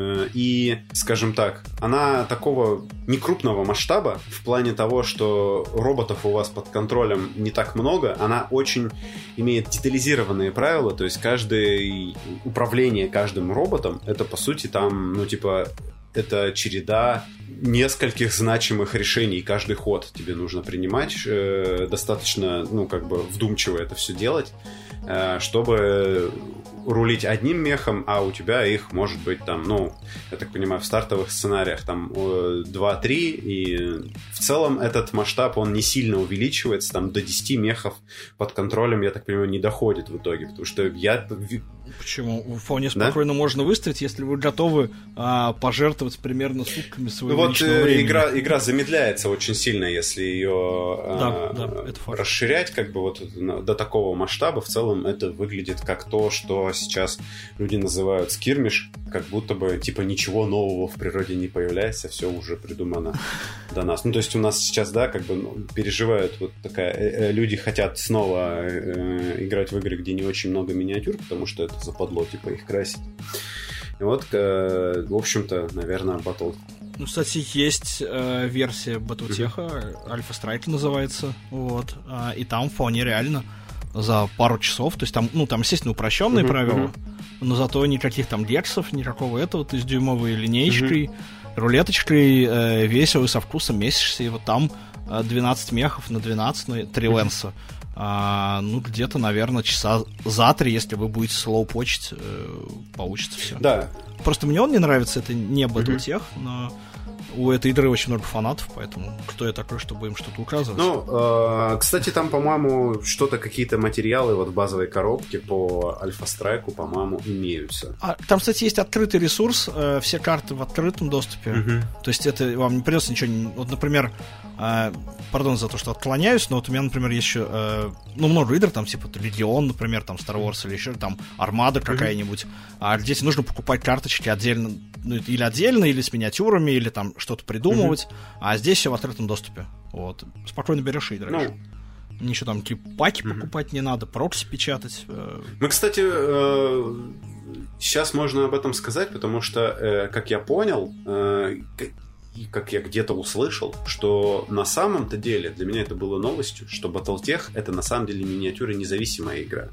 [SPEAKER 1] И, скажем так, она такого некрупного масштаба в плане того, что роботов у вас под контролем не так много. Она очень имеет детализированные правила, то есть каждое управление каждым роботом, это, по сути, там ну, типа, это череда нескольких значимых решений. Каждый ход тебе нужно принимать. Э, достаточно, ну, как бы вдумчиво это все делать, э, чтобы рулить одним мехом, а у тебя их может быть там, ну, я так понимаю, в стартовых сценариях там два-три, и в целом этот масштаб, он не сильно увеличивается, там до десяти мехов под контролем, я так понимаю, не доходит в итоге, потому что я...
[SPEAKER 2] Почему? Вполне спокойно да? можно выставить, если вы готовы а, пожертвовать примерно сутками своего ну, личного
[SPEAKER 1] вот,
[SPEAKER 2] времени.
[SPEAKER 1] Игра, игра замедляется очень сильно, если ее
[SPEAKER 2] да,
[SPEAKER 1] а,
[SPEAKER 2] да, это
[SPEAKER 1] расширять как бы вот до такого масштаба. В целом это выглядит как то, что сейчас люди называют скирмиш, как будто бы типа ничего нового в природе не появляется, все уже придумано до нас. Ну, то есть у нас сейчас, да, как бы ну, переживают вот такая... Э, люди хотят снова э, играть в игры, где не очень много миниатюр, потому что это западло, типа, их красить. И вот, э, в общем-то, наверное, Battle...
[SPEAKER 2] Ну, кстати, есть э, версия Battletech, mm-hmm. Alpha Strike называется, вот, э, и там вполне реально за пару часов, то есть там, ну, там, естественно, упрощенные mm-hmm. правила, mm-hmm. но зато никаких там дексов, никакого этого, ты с дюймовой линеечкой, mm-hmm. рулеточкой, э, весело и со вкусом месишься, и вот там э, двенадцать мехов на двенадцать, ну, три mm-hmm. ленса. А, ну, где-то, наверное, часа за три, если вы будете слоупочить, э, получится все.
[SPEAKER 1] Да.
[SPEAKER 2] Просто мне он не нравится, это не Battletech, mm-hmm. но у этой игры очень много фанатов, поэтому кто я такой, чтобы им что-то указывать?
[SPEAKER 1] Ну, э, кстати, там, по-моему, что-то, какие-то материалы вот в базовой коробке по Альфа-Страйку, по-моему, имеются.
[SPEAKER 2] А, там, кстати, есть открытый ресурс, э, все карты в открытом доступе. Mm-hmm. То есть это вам не придется ничего... Не... Вот, например, э, пардон за то, что отклоняюсь, но вот у меня, например, есть еще... Э, ну, много игр, там, типа Легион, например, там, Star Wars или еще, там, Армада какая-нибудь. Mm-hmm. А здесь нужно покупать карточки отдельно, ну, или отдельно, или с миниатюрами, или там что-то придумывать, mm-hmm. а здесь все в открытом доступе. Вот. Спокойно берешь и играешь. Ну, ничего там, типа, паки mm-hmm. покупать не надо, прокси печатать.
[SPEAKER 1] Мы, кстати, э, сейчас можно об этом сказать, потому что, э, как я понял, э, и как я где-то услышал, что на самом-то деле, для меня это было новостью, что Battletech — это на самом деле миниатюра независимая игра.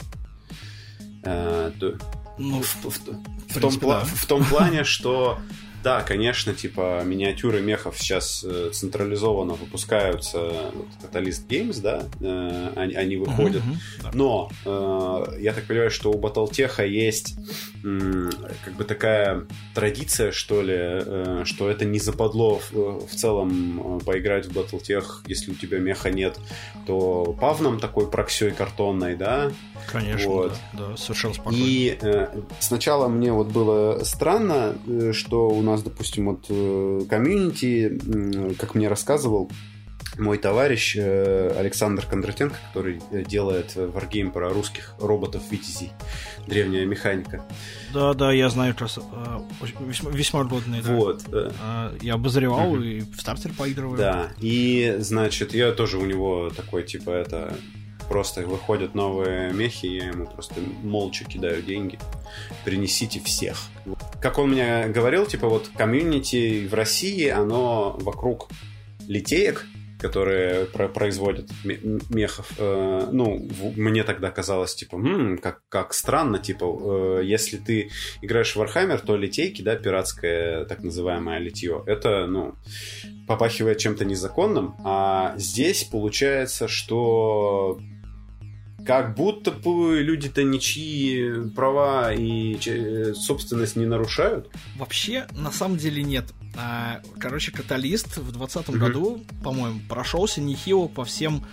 [SPEAKER 1] Э, то,
[SPEAKER 2] ну,
[SPEAKER 1] в, в, в,
[SPEAKER 2] в,
[SPEAKER 1] том,
[SPEAKER 2] принципе, да.
[SPEAKER 1] в том плане, что да, конечно, типа миниатюры мехов сейчас э, централизованно выпускаются, вот, Catalyst Games, да, э, они, они выходят, uh-huh, uh-huh. но э, я так понимаю, что у Battletech есть э, как бы такая традиция, что ли, э, что это не западло в, в целом э, поиграть в Battletech, если у тебя меха нет, то павном такой проксей картонной, да.
[SPEAKER 2] Конечно, вот. да, да, совершенно спокойно.
[SPEAKER 1] И э, сначала мне вот было странно, э, что у нас, допустим, вот э, комьюнити, э, как мне рассказывал мой товарищ э, Александр Кондратенко, который делает варгейм про русских роботов-витязей, древняя механика.
[SPEAKER 2] Да, да, я знаю, как раз, э, весьма, весьма годный. Да. Вот. Э, я обозревал угу. и в стартер поигрываю.
[SPEAKER 1] Да, и, значит, я тоже у него такой, типа, это... Просто выходят новые мехи, я ему просто молча кидаю деньги. Принесите всех. Как он мне говорил, типа вот комьюнити в России, оно вокруг литеек, которые про- производят мехов. Э, ну, в- мне тогда казалось, типа, м-м, как, как странно, типа, э, если ты играешь в Warhammer, то литейки, да, пиратское так называемое литье, это, ну, попахивает чем-то незаконным, а здесь получается, что как будто бы люди-то ничьи права и собственность не нарушают.
[SPEAKER 2] Вообще, на самом деле нет. Короче, Каталист в двадцатом mm-hmm. году, по-моему, прошелся нехило по всем,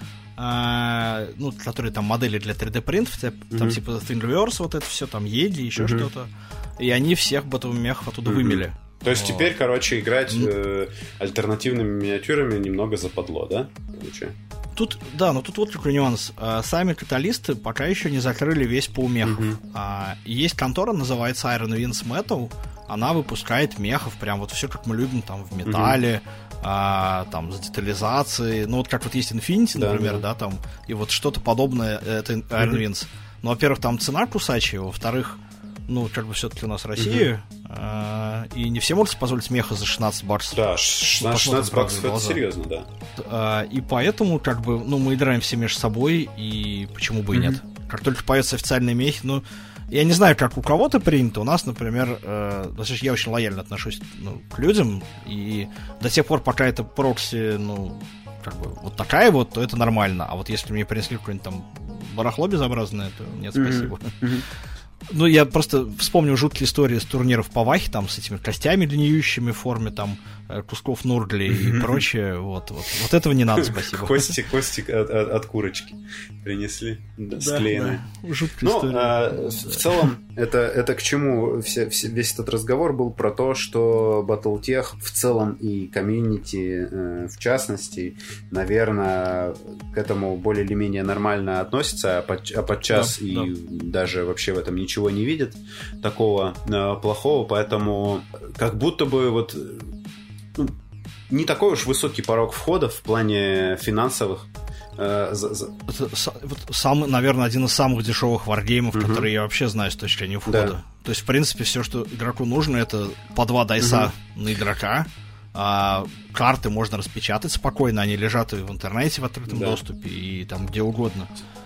[SPEAKER 2] ну, которые там модели для три дэ принтов, там mm-hmm. типа Thingiverse, вот это все, там Еди, еще mm-hmm. что-то. И они всех ботовых оттуда mm-hmm. вымели.
[SPEAKER 1] То есть вот. Теперь, короче, играть э, альтернативными миниатюрами немного западло, да? Получается.
[SPEAKER 2] Тут, да, но тут вот такой нюанс. Сами каталисты пока еще не закрыли весь пул мехов. Mm-hmm. Есть контора, называется Iron Winds Metal. Она выпускает мехов, прям вот все, как мы любим, там, в металле, mm-hmm. а, там, с детализацией. Ну, вот как вот есть Infinity, да, например, да, да там, и вот что-то подобное, это Iron mm-hmm. Winds. Ну, во-первых, там цена кусачая, во-вторых, ну, как бы все-таки у нас Россия, uh-huh. а, и не все могут позволить меха за шестнадцать баксов.
[SPEAKER 1] Да, шестнадцать баксов это серьезно, да.
[SPEAKER 2] А, и поэтому, как бы, ну, мы играем все между собой, и почему бы и uh-huh. нет. Как только появятся официальные мехи, ну, я не знаю, как у кого-то принято, у нас, например, э, я очень лояльно отношусь, ну, к людям, и до тех пор, пока это прокси, ну, как бы, вот такая вот, то это нормально. А вот если мне принесли какое-нибудь там барахло безобразное, то нет, спасибо. Uh-huh. Uh-huh. Ну, я просто вспомнил жуткие истории с турниров по Вахе, там, с этими костями длиннющими в форме, там, кусков нургли и прочее, вот, вот. Вот этого не надо, спасибо.
[SPEAKER 1] Кости, кости от, от, от курочки принесли, да,
[SPEAKER 2] да,
[SPEAKER 1] склеенные.
[SPEAKER 2] Да. Жуткая история.
[SPEAKER 1] А, да. В целом, это, это к чему все, все, весь этот разговор был про то, что Battletech в целом и комьюнити, э, в частности, наверное, к этому более или менее нормально относится, а, под, а подчас да, и да. даже вообще в этом ничего ничего не видят такого э, плохого, поэтому как будто бы вот ну, не такой уж высокий порог входа в плане финансовых. Э, за, за...
[SPEAKER 2] Это вот самый, наверное, один из самых дешевых варгеймов, uh-huh. которые я вообще знаю с точки зрения входа. Да. То есть, в принципе, все, что игроку нужно, это по два дайса uh-huh. на игрока. А, карты можно распечатать спокойно, они лежат и в интернете в открытом да. доступе, и там где угодно.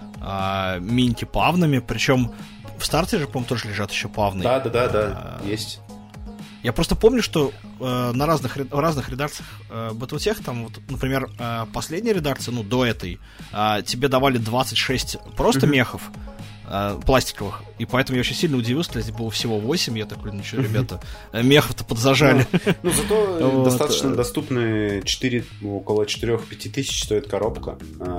[SPEAKER 2] А, миньки павнами, причем в старте же, по-моему, тоже лежат еще павны.
[SPEAKER 1] Да, да, да, да, а, есть.
[SPEAKER 2] Я просто помню, что э, на разных, в разных редакциях э, Battletech, там, вот, например, э, последняя редакция, ну, до этой, э, тебе давали двадцать шесть просто mm-hmm. мехов э, пластиковых, и поэтому я очень сильно удивился, что здесь было всего восемь, я такой, ну что, ребята, э, мехов-то подзажали.
[SPEAKER 1] Ну, ну зато достаточно доступны четыре, около четыре-пять тысяч стоит коробка.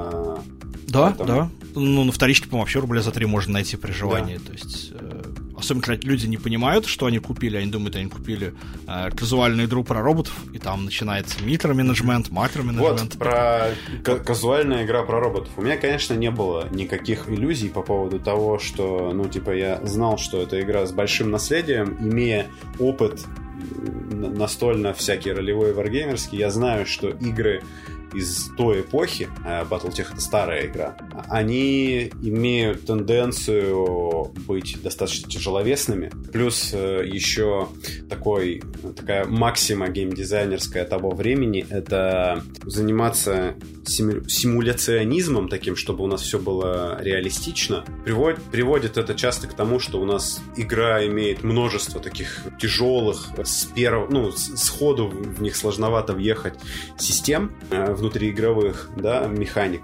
[SPEAKER 2] Да, да. Ну, на вторичке, по-моему, вообще рубля за три можно найти при желании, то есть... Особенно, когда люди не понимают, что они купили, они думают, они купили э, казуальную игру про роботов, и там начинается микроменеджмент, макроменеджмент.
[SPEAKER 1] Вот, про к- казуальная игра про роботов. У меня, конечно, не было никаких иллюзий по поводу того, что, ну, типа, я знал, что это игра с большим наследием, имея опыт настольно всякий ролевой варгеймерский, я знаю, что игры из той эпохи, Battletech — это старая игра, они имеют тенденцию быть достаточно тяжеловесными. Плюс еще такой, такая максима геймдизайнерская того времени — это заниматься симу- симуляционизмом таким, чтобы у нас все было реалистично. Приводит, приводит это часто к тому, что у нас игра имеет множество таких тяжелых, с первого, ну, сходу в них сложновато въехать систем внутриигровых, да, механик.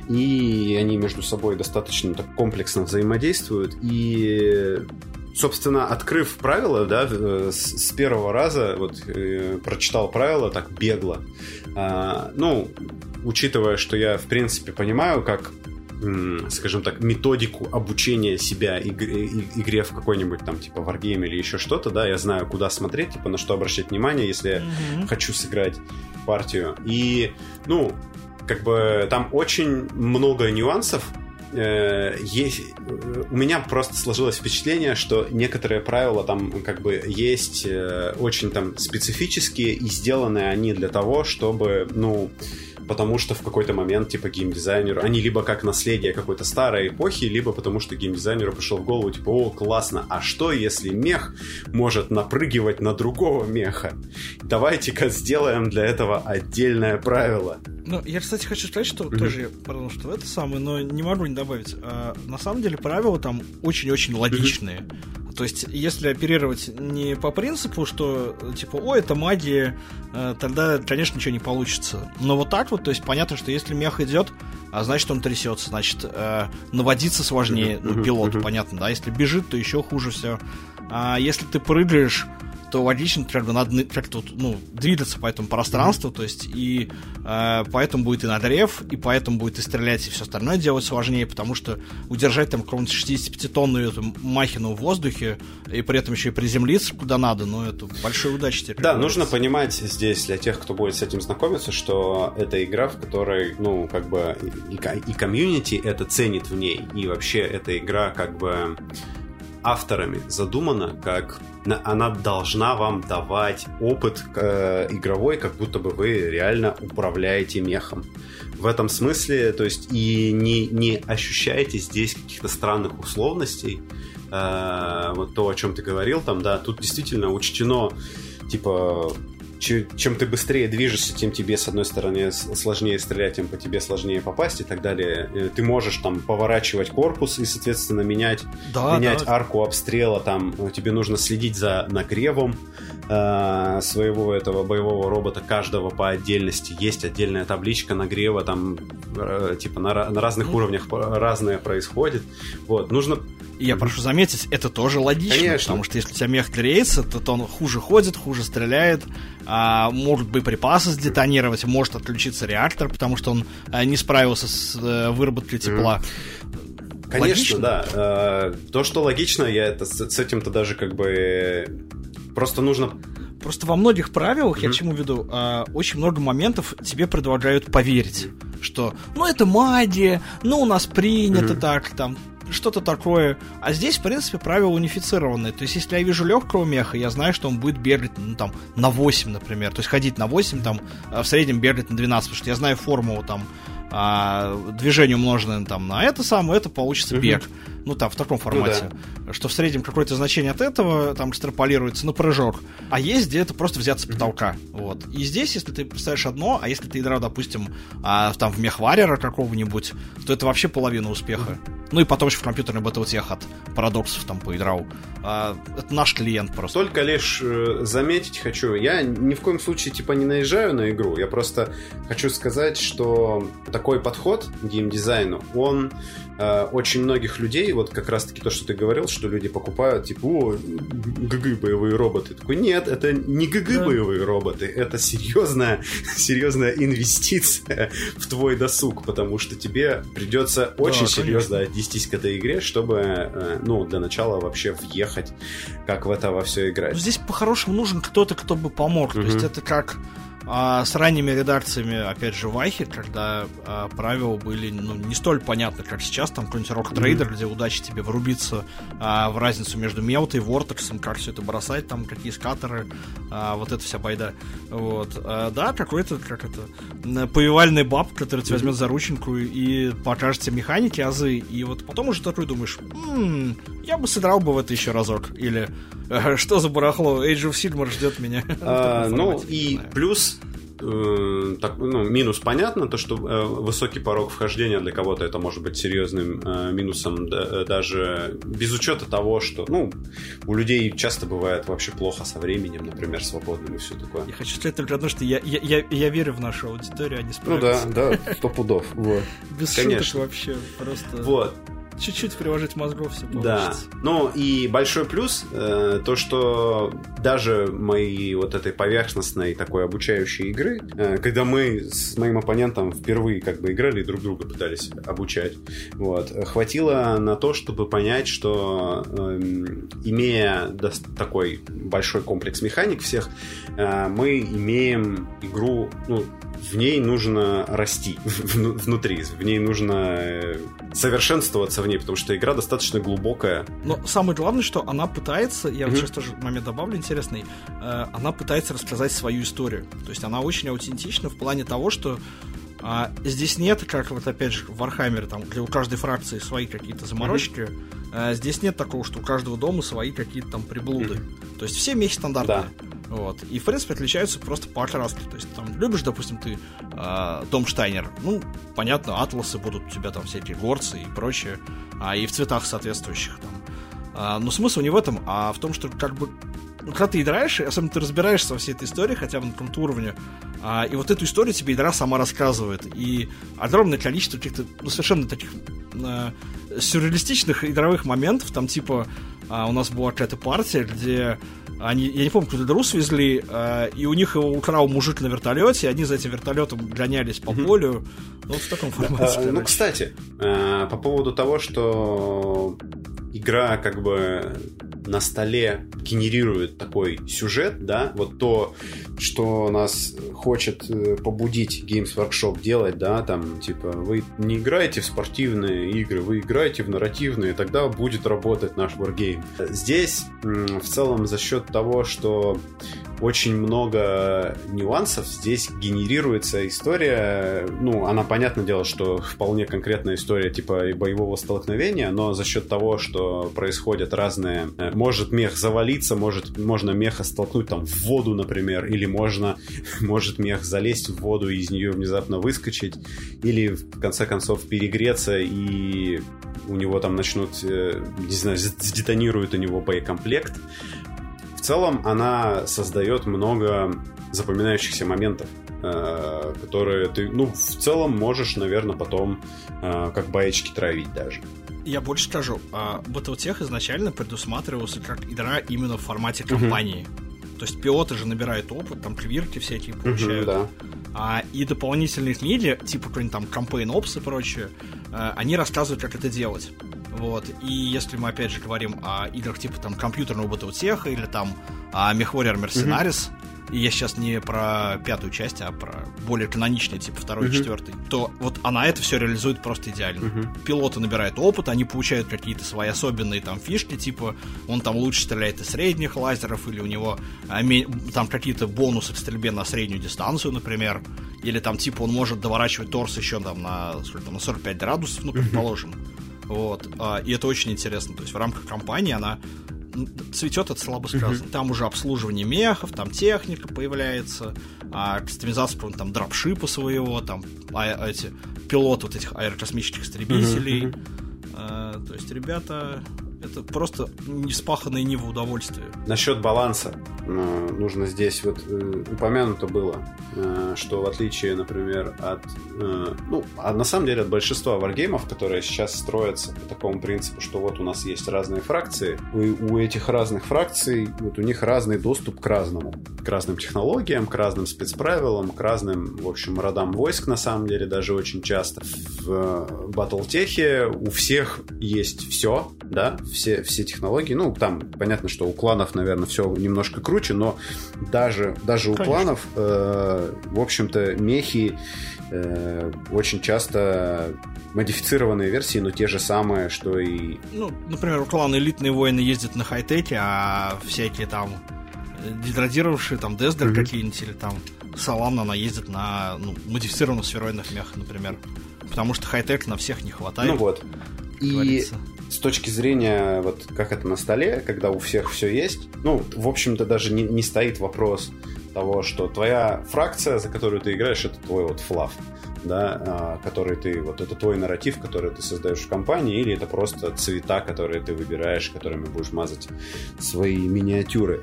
[SPEAKER 1] И они между собой достаточно так комплексно взаимодействуют. И, собственно, открыв правила, да, с, с первого раза, вот, э, прочитал правила так бегло. А, ну, учитывая, что я, в принципе, понимаю, как, м, скажем так, методику обучения себя игре, игре в какой-нибудь там, типа, варгейм или еще что-то, да, я знаю, куда смотреть, типа, на что обращать внимание, если mm-hmm. я хочу сыграть партию. И, ну, как бы там очень много нюансов. Есть... У меня просто сложилось впечатление, что некоторые правила там как бы есть очень там специфические, и сделаны они для того, чтобы, ну, потому что в какой-то момент, типа, геймдизайнеру, они либо как наследие какой-то старой эпохи, либо потому что геймдизайнеру пришло в голову, типа, о, классно, а что если мех может напрыгивать на другого меха? Давайте-ка сделаем для этого отдельное правило.
[SPEAKER 2] Ну, я, кстати, хочу сказать, что mm-hmm. тоже, пардон, что это самое, но не могу не добавить. А, на самом деле правила там очень-очень логичные. Mm-hmm. То есть, если оперировать не по принципу, что, типа, о, это магия, тогда, конечно, ничего не получится. Но вот так вот, то есть, понятно, что если мех идет, а значит, он трясется, значит, наводиться сложнее, ну, пилоту, понятно, да, если бежит, то еще хуже все. А если ты прыгаешь, то логично, как бы надо как-то, ну, двигаться по этому пространству, то есть, и э, поэтому будет и надрев, и поэтому будет и стрелять, и все остальное делать сложнее, потому что удержать там какую-нибудь шестидесятипятитонную эту махину в воздухе, и при этом еще и приземлиться куда надо, ну, это большая удача теперь.
[SPEAKER 1] Да, нужно понимать здесь, для тех, кто будет с этим знакомиться, что это игра, в которой, ну, как бы, и, и комьюнити это ценит в ней, и вообще эта игра, как бы, авторами задумана, как она должна вам давать опыт э, игровой, как будто бы вы реально управляете мехом. В этом смысле, то есть, и не, не ощущаете здесь каких-то странных условностей. Э, вот то, о чем ты говорил, там, да, тут действительно учтено, типа, чем ты быстрее движешься, тем тебе, с одной стороны, сложнее стрелять, тем по тебе сложнее попасть и так далее. Ты можешь там поворачивать корпус и, соответственно, менять, да, менять да. арку обстрела. Там тебе нужно следить за нагревом э, своего этого боевого робота, каждого по отдельности. Есть отдельная табличка нагрева, там э, типа на, на разных mm. уровнях разное происходит. Вот, нужно...
[SPEAKER 2] Я прошу заметить, это тоже логично, конечно. Потому что если у тебя мех греется, то, то он хуже ходит, хуже стреляет, а, может боеприпасы сдетонировать, может отключиться реактор, потому что он а, не справился с а, выработкой тепла.
[SPEAKER 1] Конечно, логично? Да. А, то, что логично, я это, с, с этим-то даже как бы просто нужно...
[SPEAKER 2] Просто во многих правилах, mm-hmm. я к чему веду, а, очень много моментов тебе предлагают поверить, что, ну, это магия, ну, у нас принято mm-hmm. так, там... что-то такое. А здесь, в принципе, правила унифицированные. То есть, если я вижу легкого меха, я знаю, что он будет бегать, ну, там, на восемь, например. То есть, ходить на восемь, там, в среднем бегать на двенадцать, потому что я знаю формулу, там, а, движение умноженное там на это самое, это получится бег. Uh-huh. Ну, там, в таком формате. Ну, да. Что в среднем какое-то значение от этого там экстраполируется на прыжок. А есть, где это просто взяться с потолка. Uh-huh. Вот. И здесь, если ты представляешь одно, а если ты играл, допустим, а, там, в мехварьера какого-нибудь, то это вообще половина успеха. Uh-huh. Ну и потом еще в компьютерный батлтех от парадоксов там поиграл. А, это наш клиент просто.
[SPEAKER 1] Только лишь э, заметить хочу, я ни в коем случае типа не наезжаю на игру, я просто хочу сказать, что такой подход к геймдизайну, он э, очень многих людей, вот как раз-таки то, что ты говорил, что люди покупают, типа, о, ГГ боевые роботы. Такой, нет, это не ГГ да. боевые роботы, это серьезная, серьезная инвестиция в твой досуг, потому что тебе придется очень да, серьезно отнестись к этой игре, чтобы, э, ну, для начала вообще въехать, как в это во все играть.
[SPEAKER 2] Здесь по-хорошему нужен кто-то, кто бы помог. Mm-hmm. То есть это как а, с ранними редакциями, опять же, Вайхи, когда а, правила были, ну, не столь понятны, как сейчас, там какой-нибудь Rock Trader, mm-hmm. где удачи тебе врубиться а, в разницу между Мелтой и Вортексом, как все это бросать, там, какие скатеры, а, вот эта вся байда. Вот. А, да, какой-то, как это, повивальный баб, который тебя mm-hmm. возьмет за рученьку и покажет тебе механики, азы, и вот потом уже такой думаешь, м-м, я бы сыграл бы в это еще разок, или что за барахло, Age of Sigmar ждет меня.
[SPEAKER 1] А, ну, и плюс э, так, ну, минус понятно, то, что э, высокий порог вхождения для кого-то это может быть серьезным э, минусом, да, даже без учета того, что, ну, у людей часто бывает вообще плохо со временем, например, свободным и все такое.
[SPEAKER 2] Я хочу сказать только одно, что я, я, я, я верю в нашу аудиторию, они справятся.
[SPEAKER 1] Ну да, да, сто пудов. Вот.
[SPEAKER 2] Без Конечно. Шуток вообще, просто...
[SPEAKER 1] Вот.
[SPEAKER 2] Чуть-чуть приложить мозгов, все получится.
[SPEAKER 1] Да. Ну и большой плюс э, то, что даже моей вот этой поверхностной такой обучающей игры, э, когда мы с моим оппонентом впервые как бы играли и друг друга пытались обучать, вот, хватило на то, чтобы понять, что э, имея до- такой большой комплекс механик всех, э, мы имеем игру, ну, в ней нужно расти внутри, в ней нужно совершенствоваться в ней, потому что игра достаточно глубокая.
[SPEAKER 2] Но самое главное, что она пытается, я mm-hmm. вот сейчас тоже момент добавлю интересный, э, она пытается рассказать свою историю. То есть она очень аутентична в плане того, что э, здесь нет, как вот опять же в Вархаммере, там, где у каждой фракции свои какие-то заморочки, mm-hmm. э, здесь нет такого, что у каждого дома свои какие-то там приблуды. Mm-hmm. То есть все мехи стандартные. Да. Вот. И, в принципе, отличаются просто по окраске. То есть, там, любишь, допустим, ты э, Том Штайнер, ну, понятно, атласы будут у тебя там всякие горцы и прочее, а, и в цветах соответствующих там. А, но смысл не в этом, а в том, что, как бы, ну, когда ты играешь, особенно ты разбираешься во всей этой истории, хотя бы на каком-то уровне, а, и вот эту историю тебе игра сама рассказывает. И огромное количество каких-то, ну, совершенно таких э, сюрреалистичных игровых моментов, там, типа, а, у нас была какая-то партия, где они, я не помню, куда дыру свезли, э, и у них его украл мужик на вертолете, и они за этим вертолетом гонялись по mm-hmm. полю. Ну, вот в таком формате.
[SPEAKER 1] А, ну, кстати, э, по поводу того, что игра как бы на столе генерирует такой сюжет, да, вот то, что нас хочет побудить Games Workshop делать, да, там, типа, вы не играете в спортивные игры, вы играете в нарративные, тогда будет работать наш Wargame. Здесь, в целом, за счет того, что очень много нюансов, здесь генерируется история, ну, она, понятное дело, что вполне конкретная история, типа, боевого столкновения, но за счет того, что происходят разные... Может мех завалиться, может, можно меха столкнуть там в воду, например, или можно, может мех залезть в воду и из нее внезапно выскочить, или, в конце концов, перегреться, и у него там начнут, не знаю, сдетонирует у него боекомплект. В целом она создает много запоминающихся моментов, э, которые ты, ну, в целом можешь, наверное, потом э, как баечки травить даже.
[SPEAKER 2] Я больше скажу, Battletech изначально предусматривался как игра именно в формате кампании. Uh-huh. То есть пилоты же набирают опыт, там квирки всякие получают. Uh-huh, да. А, и дополнительные книги, типа какой-нибудь там Campaign Ops и прочее, а, они рассказывают, как это делать. Вот. И если мы опять же говорим о играх типа там компьютерного Battletech или там MechWarrior Mercenaries, uh-huh. и я сейчас не про пятую часть, а про более каноничный, типа второй и uh-huh. четвертый, то вот она это все реализует просто идеально. Uh-huh. Пилоты набирают опыт, они получают какие-то свои особенные там фишки, типа он там лучше стреляет из средних лазеров, или у него а, ме- там какие-то бонусы к стрельбе на среднюю дистанцию, например, или там типа он может доворачивать торс еще там на, сколько, на сорок пять градусов, ну, предположим. Uh-huh. Вот. А, и это очень интересно. То есть в рамках кампании она цветет, это слабо сказано. Uh-huh. Там уже обслуживание мехов, там техника появляется, а, кастомизация там дропшипа своего, там а, эти пилоты вот этих аэрокосмических истребителей. Uh-huh. А, то есть ребята, это просто неспаханное Нива удовольствие.
[SPEAKER 1] Насчет баланса э, нужно здесь вот э, упомянуто было, э, что в отличие, например, от э, ну, а на самом деле от большинства варгеймов, которые сейчас строятся по такому принципу, что вот у нас есть разные фракции, у, у этих разных фракций вот у них разный доступ к разному, к разным технологиям, к разным спецправилам, к разным, в общем, родам войск, на самом деле, даже очень часто. В э, Батлтехе у всех есть все, да, Все, все технологии. Ну, там понятно, что у кланов, наверное, все немножко круче, но даже, даже у кланов, э, в общем-то, мехи э, очень часто модифицированные версии, но те же самые, что и...
[SPEAKER 2] Ну, например, у клана элитные воины ездят на хай-теке, а всякие там деградировавшие, там, Дездер mm-hmm. какие-нибудь, или там Саламна, она ездит на ну, модифицированных сфероидных мехах, например. Потому что хай-тек на всех не хватает.
[SPEAKER 1] Ну вот. И с точки зрения, вот как это на столе, когда у всех все есть, ну, в общем-то, даже не, не стоит вопрос того, что твоя фракция, за которую ты играешь, это твой вот флаф, да, который ты, вот это твой нарратив, который ты создаешь в компании, или это просто цвета, которые ты выбираешь, которыми будешь мазать свои миниатюры.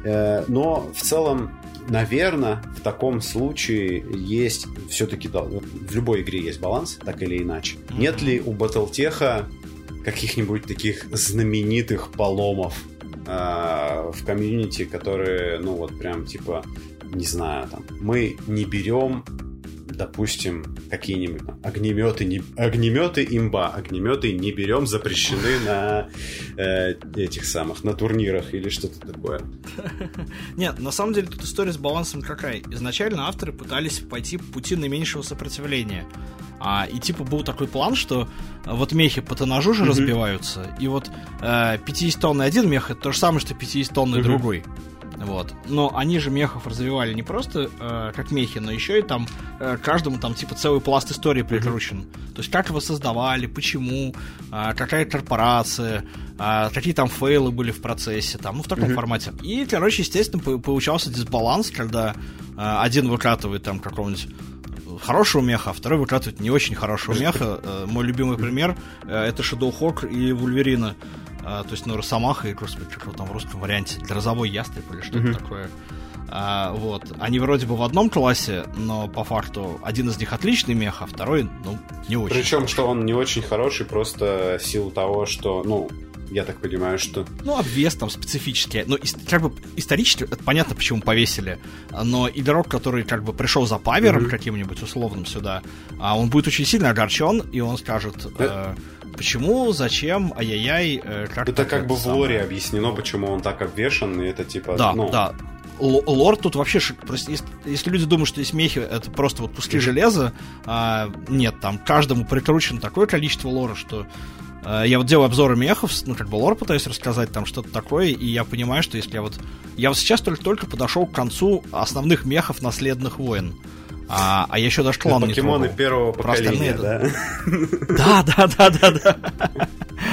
[SPEAKER 1] Но в целом, наверное, в таком случае есть все-таки, да, в любой игре есть баланс, так или иначе. Mm-hmm. Нет ли у Батлтеха каких-нибудь таких знаменитых поломов э, в комьюнити, которые, ну вот прям типа, не знаю, там, мы не берем, допустим, какие-нибудь там, огнеметы, не, огнеметы имба, огнеметы не берем, запрещены на э, этих самых, на турнирах или что-то такое.
[SPEAKER 2] Нет, на самом деле тут история с балансом какая. Изначально авторы пытались пойти по пути наименьшего сопротивления. А, и типа был такой план, что вот мехи по тоннажу же mm-hmm. разбиваются, и вот э, пятидесятитонный один мех — это то же самое, что пятидесятитонный mm-hmm. другой. Вот. Но они же мехов развивали не просто э, как мехи, но еще и там э, каждому там типа целый пласт истории прикручен. Mm-hmm. То есть как его создавали, почему, э, какая корпорация, э, какие там фейлы были в процессе, там, ну в таком mm-hmm. формате. И, короче, естественно, по- получался дисбаланс, когда э, один выкатывает там какого-нибудь хорошего меха, а второй выкатывает не очень хорошего меха. Э, мой любимый пример э, это Shadowhawk и Вульверина. Uh, то есть, ну, Росомаха и, господи, как там в русском варианте, грозовой ястреб или что-то mm-hmm. такое. Uh, вот. Они вроде бы в одном классе, но по факту один из них отличный мех, а второй, ну, не очень.
[SPEAKER 1] Причем, хороший. Что он не очень хороший просто в силу того, что, ну, я так понимаю, что...
[SPEAKER 2] Ну, обвес там специфический. Ну, как бы исторически, это понятно, почему повесили, но игрок, который как бы пришел за павером mm-hmm. каким-нибудь условным сюда, он будет очень сильно огорчен, и он скажет... Э- Почему, зачем, ай-яй-яй, э, как
[SPEAKER 1] это как бы в лоре объяснено, почему он так обвешан, и это типа...
[SPEAKER 2] Да,
[SPEAKER 1] ну...
[SPEAKER 2] да. Л- лор тут вообще... Просто если, если люди думают, что здесь мехи это просто вот куски mm-hmm. железа, а, нет, там каждому прикручено такое количество лора, что... А, я вот делаю обзоры мехов, ну, как бы лор пытаюсь рассказать, там что-то такое, и я понимаю, что если я вот... Я вот сейчас только-только подошел к концу основных мехов наследных войн. А, а я еще даже клан не трогал.
[SPEAKER 1] Покемоны первого поколения, да?
[SPEAKER 2] Да, да, да, да, да.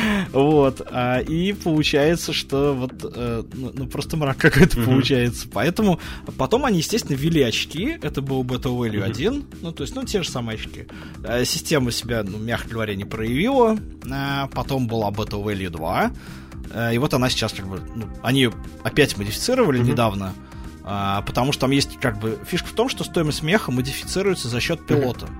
[SPEAKER 2] Вот. А, и получается, что вот э, ну, ну просто мрак какой-то mm-hmm. получается. Поэтому потом они, естественно, ввели очки. Это был Battle Value mm-hmm. один. Ну, то есть, ну, те же самые очки. А, система себя, ну, мягко говоря, не проявила. А, потом была Battle Value два. А, и вот она сейчас как бы... Ну, они опять модифицировали mm-hmm. недавно. А, потому что там есть как бы фишка в том, что стоимость меха модифицируется за счет пилота. Mm-hmm.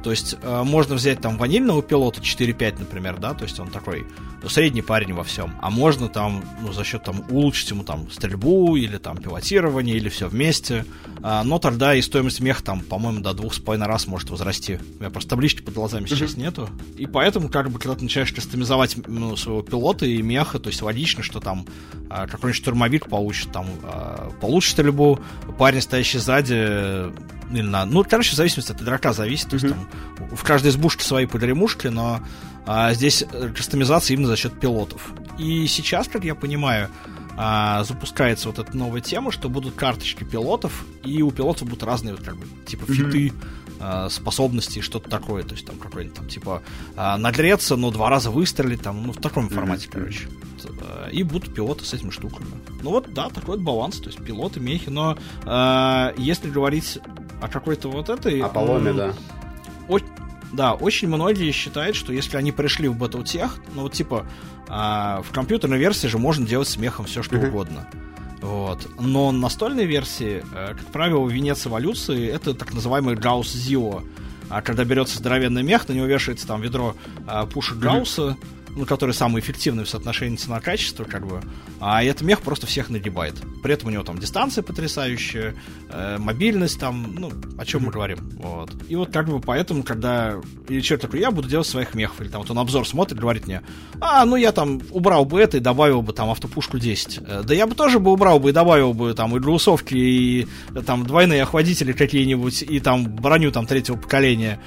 [SPEAKER 2] То есть э, можно взять там ванильного пилота четыре пять, например, да, то есть он такой ну, средний парень во всем, а можно там, ну, за счет там улучшить ему там стрельбу или там пилотирование, или все вместе, а, но тогда и стоимость меха там, по-моему, до двух с половиной раз может возрасти. У меня просто таблички под глазами сейчас mm-hmm. нету, и поэтому, как бы, когда ты начинаешь кастомизовать ну, своего пилота и меха, то есть логично, что там а, какой-нибудь штурмовик получит там а, получше стрельбу, парень, стоящий сзади, или на, ну, короче, в зависимости от игрока зависит, то есть mm-hmm. там в каждой избушке свои погремушки, но а, здесь кастомизация именно за счет пилотов. И сейчас, как я понимаю, а, запускается вот эта новая тема, что будут карточки пилотов, и у пилотов будут разные, вот, как бы, типа, фиты, mm-hmm. а, способности, что-то такое, то есть там какой-нибудь там, типа, а, нагреться, но два раза выстрелить, там, ну, в таком формате, mm-hmm. короче. И будут пилоты с этими штуками. Ну вот, да, такой вот баланс, то есть пилоты, мехи, но а, если говорить о какой-то вот этой...
[SPEAKER 1] О поломе, м- да.
[SPEAKER 2] О- да, очень многие считают, что если они пришли в Battletech, ну вот типа а, в компьютерной версии же можно делать с мехом все что mm-hmm. угодно. Вот. Но настольной версии, как правило, венец эволюции — это так называемый Гаусс Зио. А когда берется здоровенный мех, на него вешается там ведро а, пушек Гаусса, mm-hmm. ну, который самый эффективный в соотношении цена-качество, как бы, а этот мех просто всех нагибает. При этом у него там дистанция потрясающая, э, мобильность там, ну, о чем mm-hmm. мы говорим. Вот. И вот как бы поэтому, когда или человек такой, я буду делать своих мехов, или там вот он обзор смотрит, говорит мне, а, ну я там убрал бы это и добавил бы там автопушку десять. Э, да я бы тоже бы убрал бы и добавил бы там и глусовки, и там двойные охладители какие-нибудь, и там броню там третьего поколения.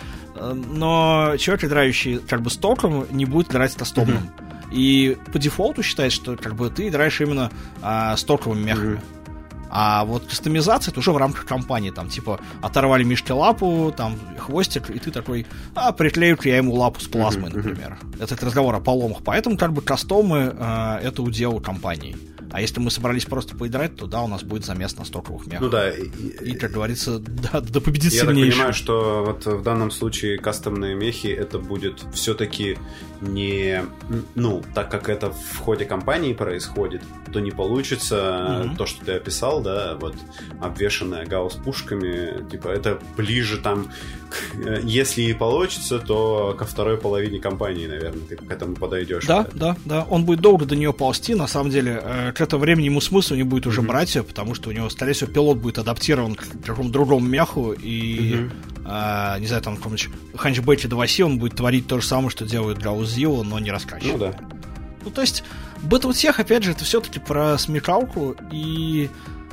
[SPEAKER 2] Но человек, играющий как бы с током, не будет играть с кастомным. Mm-hmm. И по дефолту считается, что как бы ты играешь именно а, с токовыми мехами. Mm-hmm. А вот кастомизация — это уже в рамках кампании. Там типа оторвали Мишке лапу, там хвостик, и ты такой, а приклею-ка я ему лапу с плазмой, mm-hmm. например. Это разговор о поломах. Поэтому как бы кастомы а, — это удел компании. А если мы собрались просто поиграть, то да, у нас будет замес на стоковых мехах.
[SPEAKER 1] Ну да.
[SPEAKER 2] И, и как говорится, да, да победит
[SPEAKER 1] я
[SPEAKER 2] сильнейший.
[SPEAKER 1] Я так понимаю, что вот в данном случае кастомные мехи это будет все-таки не... Ну, так как это в ходе кампании происходит, то не получится mm-hmm. то, что ты описал, да, вот обвешанная гаусс пушками, типа это ближе там... К... Если и получится, то ко второй половине кампании, наверное, ты к этому подойдешь.
[SPEAKER 2] Да, да, да. Он будет долго до нее ползти, на самом деле. К этому времени ему смысла не будет уже mm-hmm. брать ее, потому что у него, скорее всего, пилот будет адаптирован к какому-то другому меху, и, mm-hmm. а, не знаю, там, в каком-нибудь Ханчбэче два си он будет творить то же самое, что делает Гаусс Зио, но не раскачивает.
[SPEAKER 1] Ну да.
[SPEAKER 2] Ну, то есть, Battletech, опять же, это все-таки про смекалку, и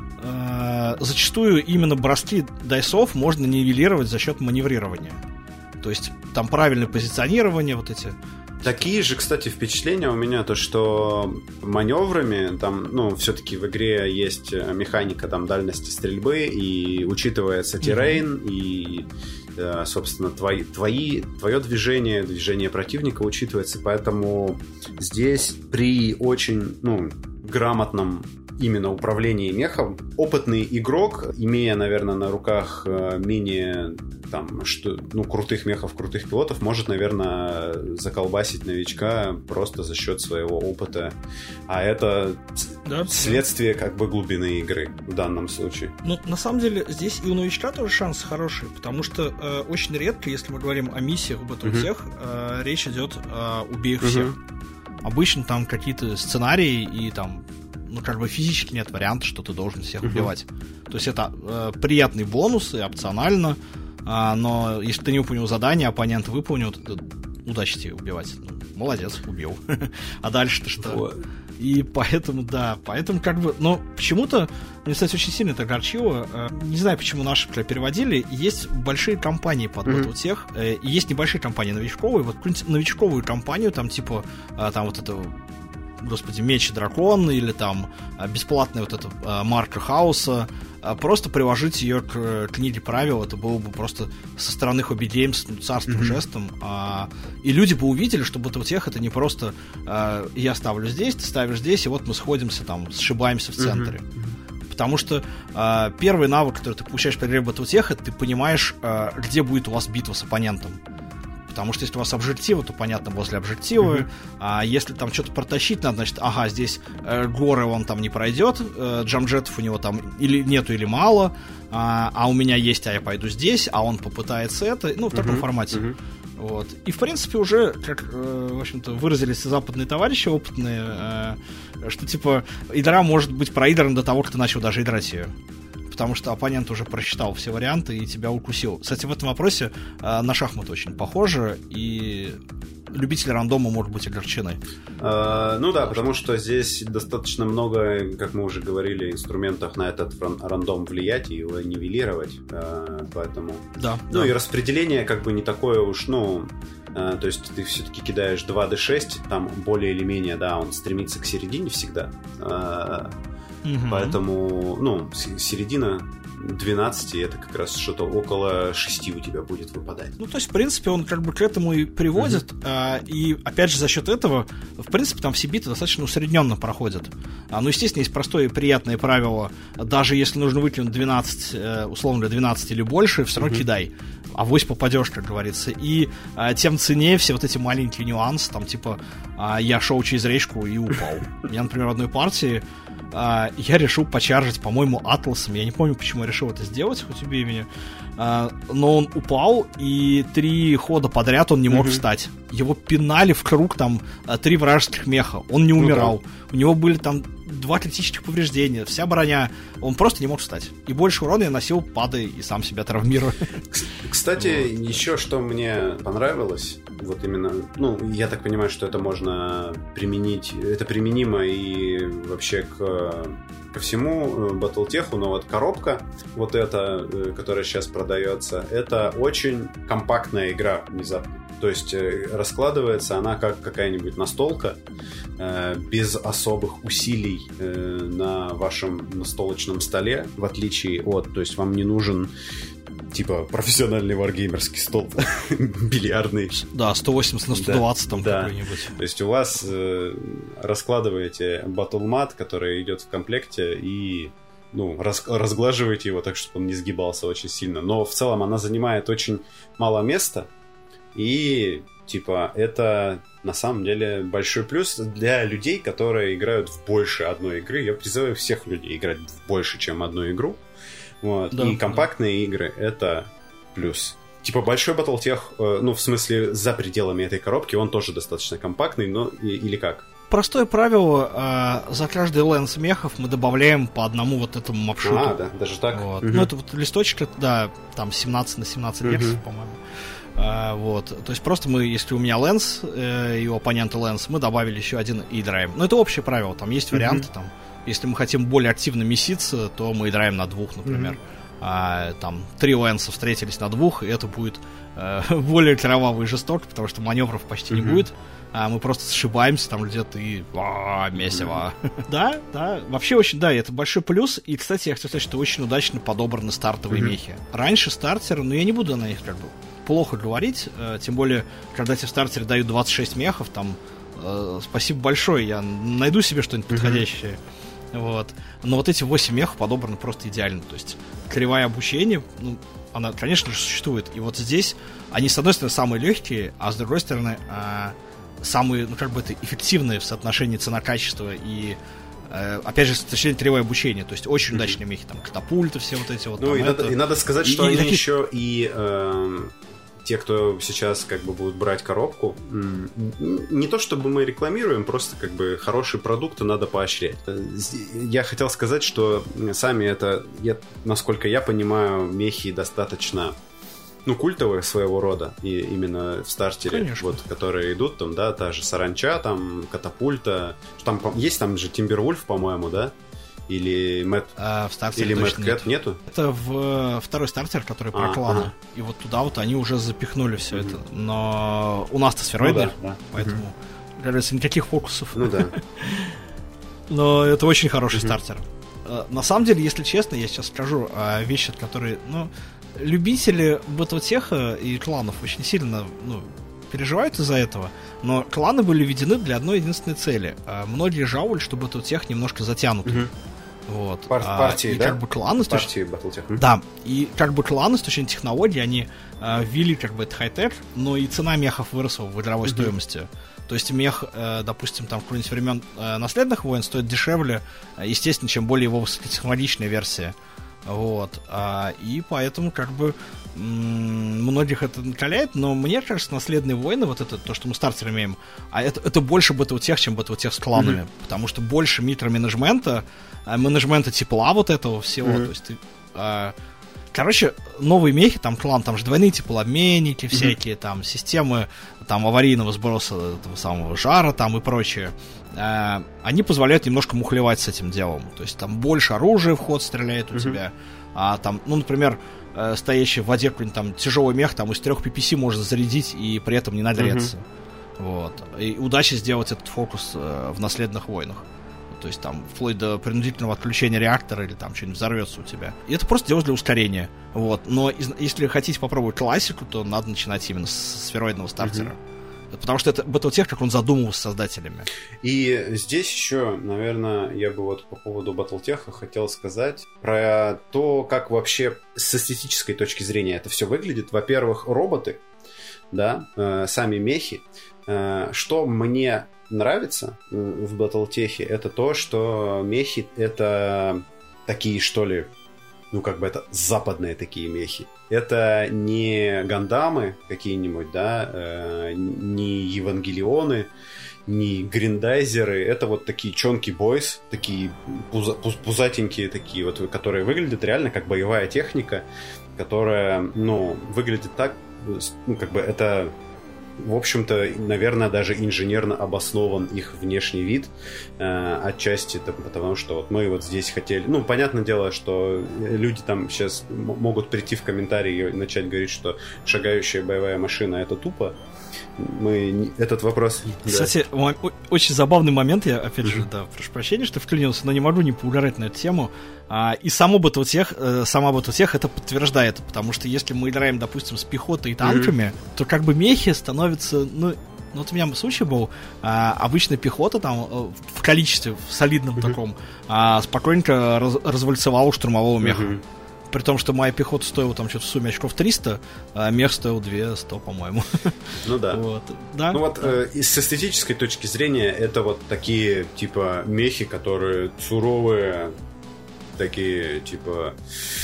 [SPEAKER 2] э, зачастую именно броски дайсов можно нивелировать за счет маневрирования. То есть, там правильное позиционирование, вот эти...
[SPEAKER 1] Такие же, кстати, впечатления у меня, то что маневрами, там, ну, все-таки в игре есть механика там дальности стрельбы, и учитывается террейн, mm-hmm. и, собственно, твои, твои, твое движение, движение противника учитывается, поэтому здесь при очень, ну, грамотном именно управлении мехом опытный игрок, имея, наверное, на руках менее там, что, ну, крутых мехов, крутых пилотов, может, наверное, заколбасить новичка просто за счет своего опыта. А это да, следствие да. как бы глубины игры в данном случае.
[SPEAKER 2] Ну, на самом деле, здесь и у новичка тоже шанс хороший, потому что э, очень редко, если мы говорим о миссиях в Battletech, uh-huh. э, речь идет о убей их uh-huh. всех. Обычно там какие-то сценарии и там ну, как бы физически нет варианта, что ты должен всех uh-huh. убивать. То есть это э, приятный бонус и опционально, э, но если ты не выполнил задание, оппонент выполнил, то удачи тебе убивать. Ну, молодец, убил. А дальше-то что? И поэтому, да, поэтому как бы, но почему-то, мне, кстати, очень сильно это огорчило, э, не знаю, почему наши переводили, есть большие компании под mm-hmm. Battletech, э, и есть небольшие компании новичковые, вот какую-нибудь новичковую компанию, там типа, э, там вот это, господи, Меч и Дракон, или там э, бесплатная вот эта э, марка Хаоса, э, просто приложить ее к книге правил, это было бы просто со стороны Hobby Games ну, царским mm-hmm. жестом, э, и люди бы увидели, что Battletech это не просто э, я ставлю здесь, ты ставишь здесь, и вот мы сходимся там, сшибаемся в центре. Mm-hmm. Потому что э, первый навык, который ты получаешь при игре Battletech, это ты понимаешь, э, где будет у вас битва с оппонентом. Потому что если у вас обжективы, то понятно, возле обжектива. Uh-huh. А если там что-то протащить надо, значит, ага, здесь э, горы он там не пройдет, э, джамджетов у него там или нету, или мало, а, а у меня есть, а я пойду здесь, а он попытается это, ну, в uh-huh. таком формате. Uh-huh. Вот. И, в принципе, уже, как, э, в общем-то, выразились западные товарищи опытные, э, что, типа, игра может быть проиграна до того, как ты начал даже играть ее. Потому что оппонент уже просчитал все варианты и тебя укусил. Кстати, в этом вопросе э, на шахматы очень похоже, и любители рандома могут быть огорчены.
[SPEAKER 1] А, ну да, потому что здесь достаточно много, как мы уже говорили, инструментов на этот рандом влиять и его нивелировать. А, поэтому...
[SPEAKER 2] Да.
[SPEAKER 1] Ну
[SPEAKER 2] да.
[SPEAKER 1] И распределение как бы не такое уж, ну... А, то есть ты все-таки кидаешь два дэ шесть, там более или менее, да, он стремится к середине всегда. А, Угу. Поэтому, ну, середина двенадцать, это как раз что-то около шести у тебя будет выпадать.
[SPEAKER 2] Ну, то есть, в принципе, он как бы к этому и приводит. Угу. А, и, опять же, за счет этого, в принципе, там все биты достаточно усредненно проходят. А, ну, естественно, есть простое и приятное правило. Даже если нужно выкинуть двенадцать, условно, двенадцать или больше, все равно угу. кидай. Авось попадешь, как говорится. И а, тем ценнее все вот эти маленькие нюансы. Там, типа, а, я шел через речку и упал. Я, например, в одной партии Uh, я решил почаржить, по-моему, атласом. Я не помню, почему я решил это сделать, хоть убей меня. Uh, но он упал, и три хода подряд он не мог mm-hmm. встать. Его пинали в круг там три вражеских меха. Он не умирал. Ну, да. У него были там два критических повреждения, вся броня. Он просто не мог встать. И больше урона я носил, падая и сам себя травмируя.
[SPEAKER 1] Кстати, вот. Еще что мне понравилось, вот именно, ну, я так понимаю, что это можно применить, это применимо и вообще к, ко всему батлтеху, но вот коробка, вот эта, которая сейчас продается, это очень компактная игра внезапно. То есть раскладывается она как какая-нибудь настолка, э, без особых усилий э, на вашем настолочном столе, в отличие от, то есть вам не нужен типа профессиональный варгеймерский стол бильярдный.
[SPEAKER 2] Да, сто восемьдесят на сто двадцать
[SPEAKER 1] да,
[SPEAKER 2] там
[SPEAKER 1] да.
[SPEAKER 2] какой-нибудь.
[SPEAKER 1] То есть у вас э, раскладываете батлмат, который идет в комплекте, и ну, раз, разглаживаете его так, чтобы он не сгибался очень сильно. Но в целом она занимает очень мало места. И, типа, это на самом деле большой плюс для людей, которые играют в больше одной игры. Я призываю всех людей играть в больше, чем одну игру. Вот. Да, и компактные да. игры — это плюс. Типа, большой батлтех, ну, в смысле, за пределами этой коробки, он тоже достаточно компактный, но или как?
[SPEAKER 2] Простое правило, э, за каждый лэнс мехов мы добавляем по одному вот этому мапшоту.
[SPEAKER 1] А, да, даже так?
[SPEAKER 2] Вот.
[SPEAKER 1] Угу.
[SPEAKER 2] Ну, это вот листочек, да, там семнадцать на семнадцать угу. герц, по-моему. Uh, вот. То есть просто мы, если у меня лэнс э, и у оппонента лэнс, мы добавили еще один и играем. Но это общее правило, там есть mm-hmm. варианты. Там, если мы хотим более активно меситься, то мы играем на двух, например. Mm-hmm. А, там три лэнса встретились на двух, и это будет э, более кровавый и жестокий, потому что маневров почти mm-hmm. не будет. А мы просто сшибаемся там где-то и а, месиво. Mm-hmm. Да, да, вообще очень, да, это большой плюс. И, кстати, я хочу сказать, что очень удачно подобраны стартовые mm-hmm. мехи. Раньше стартеры, но я не буду на них как бы плохо говорить, э, тем более, когда тебе в стартере дают двадцать шесть мехов, там, э, спасибо большое, я найду себе что-нибудь mm-hmm. подходящее. Вот. Но вот эти восемь мехов подобраны просто идеально. То есть, кривая обучения, ну, она, конечно же, существует. И вот здесь они, с одной стороны, самые легкие, а с другой стороны, э, самые, ну, как бы это, эффективные в соотношении цена-качество и э, опять же, с точки зрения кривое обучение. То есть, очень mm-hmm. удачные мехи, там, катапульты, все вот эти вот.
[SPEAKER 1] Ну,
[SPEAKER 2] там,
[SPEAKER 1] и,
[SPEAKER 2] это...
[SPEAKER 1] надо, и надо сказать, что
[SPEAKER 2] и,
[SPEAKER 1] они
[SPEAKER 2] и таких...
[SPEAKER 1] еще и... Э... те, кто сейчас как бы будут брать коробку, не то чтобы мы рекламируем, просто как бы хорошие продукты надо поощрять. Я хотел сказать, что сами это, я, насколько я понимаю, мехи достаточно, ну, культовые своего рода, и именно в стартере, конечно. Вот, которые идут, там, да, та же саранча, там, катапульта, там есть там же Тимбервульф, по-моему, да? Или Мэтт
[SPEAKER 2] а,
[SPEAKER 1] Или Мэтт Кэт нету?
[SPEAKER 2] Это в второй стартер, который про а, кланы. Ага. И вот туда вот они уже запихнули все mm-hmm. это. Но у нас-то сфероидный, ну, да, да. Поэтому, mm-hmm. кажется, никаких фокусов.
[SPEAKER 1] Ну да.
[SPEAKER 2] Но это очень хороший mm-hmm. стартер. На самом деле, если честно, я сейчас скажу вещи, которые, ну, любители батлтеха и кланов очень сильно, ну, переживают из-за этого, но кланы были введены для одной единственной цели. Многие жаловались, что батлтех немножко затянут. Mm-hmm. Вот.
[SPEAKER 1] Пар- партии,
[SPEAKER 2] и
[SPEAKER 1] да?
[SPEAKER 2] как бы кланы...
[SPEAKER 1] Партии Battletech.
[SPEAKER 2] Да, и как бы кланы с точки зрения технологий, они э, ввели как бы это хай-тек, но и цена мехов выросла в игровой mm-hmm. стоимости. То есть мех, э, допустим, там, в времен э, наследных войн стоит дешевле, естественно, чем более его высокотехнологичная версия. Вот. А, и поэтому, как бы, м- многих это накаляет, но мне кажется, наследные войны, вот это, то, что мы стартер имеем, а это, это больше Battletech, чем Battletech с кланами. Mm-hmm. Потому что больше микроменеджмента, менеджмента тепла вот этого всего. Mm-hmm. То есть ты... А, короче, новые мехи, там клан, там же двойные теплообменники всякие, mm-hmm. там системы там аварийного сброса этого самого жара там и прочее. Uh, они позволяют немножко мухлевать с этим делом. То есть там больше оружия в ход стреляет у mm-hmm. тебя. А там, ну, например, э, стоящий в воде какой-нибудь там тяжелый мех, там из трех пи пи си можно зарядить и при этом не нагреться. Mm-hmm. Вот. И удача сделать этот фокус э, в наследных войнах. То есть там вплоть до принудительного отключения реактора или там что-нибудь взорвется у тебя. И это просто делать для ускорения. Вот. Но из- если хотите попробовать классику, то надо начинать именно с сфероидного стартера. Mm-hmm. Потому что это Battletech, как он задумывался с создателями.
[SPEAKER 1] И здесь еще, наверное, я бы вот по поводу Battletech хотел сказать про то, как вообще с эстетической точки зрения это все выглядит. Во-первых, роботы, да, э, сами мехи. Э, что мне нравится в Battletech, это то, что мехи это такие, что ли, ну, как бы это западные такие мехи. Это не гандамы какие-нибудь, да, э, не евангелионы, не гриндайзеры. Это вот такие чонки бойс, такие пуза, пуз, пузатенькие такие, вот, которые выглядят реально как боевая техника, которая, ну, выглядит так, ну, как бы это... В общем-то, наверное, даже инженерно обоснован их внешний вид, э, отчасти потому, что вот мы вот здесь хотели... Ну, понятное дело, что люди там сейчас м- могут прийти в комментарии и начать говорить, что шагающая боевая машина — это тупо. Мы этот вопрос...
[SPEAKER 2] Кстати, да. Очень забавный момент, я, опять же, да, прошу прощения, что вклинился, но не могу не поугарать на эту тему. А, и само Battletech, сама Battletech это подтверждает, потому что если мы играем, допустим, с пехотой и танками, mm-hmm. то как бы мехи становятся, ну, ну вот у меня случай был, а, обычно пехота там в количестве, в солидном mm-hmm. таком, а, спокойненько раз, развальцевала штурмового меха. Mm-hmm. При том, что моя пехота стоила там что-то в сумме очков триста, а мех стоил две сто, по-моему.
[SPEAKER 1] Ну да.
[SPEAKER 2] Вот. Да?
[SPEAKER 1] Ну вот э, с эстетической точки зрения это вот такие типа мехи, которые суровые, такие типа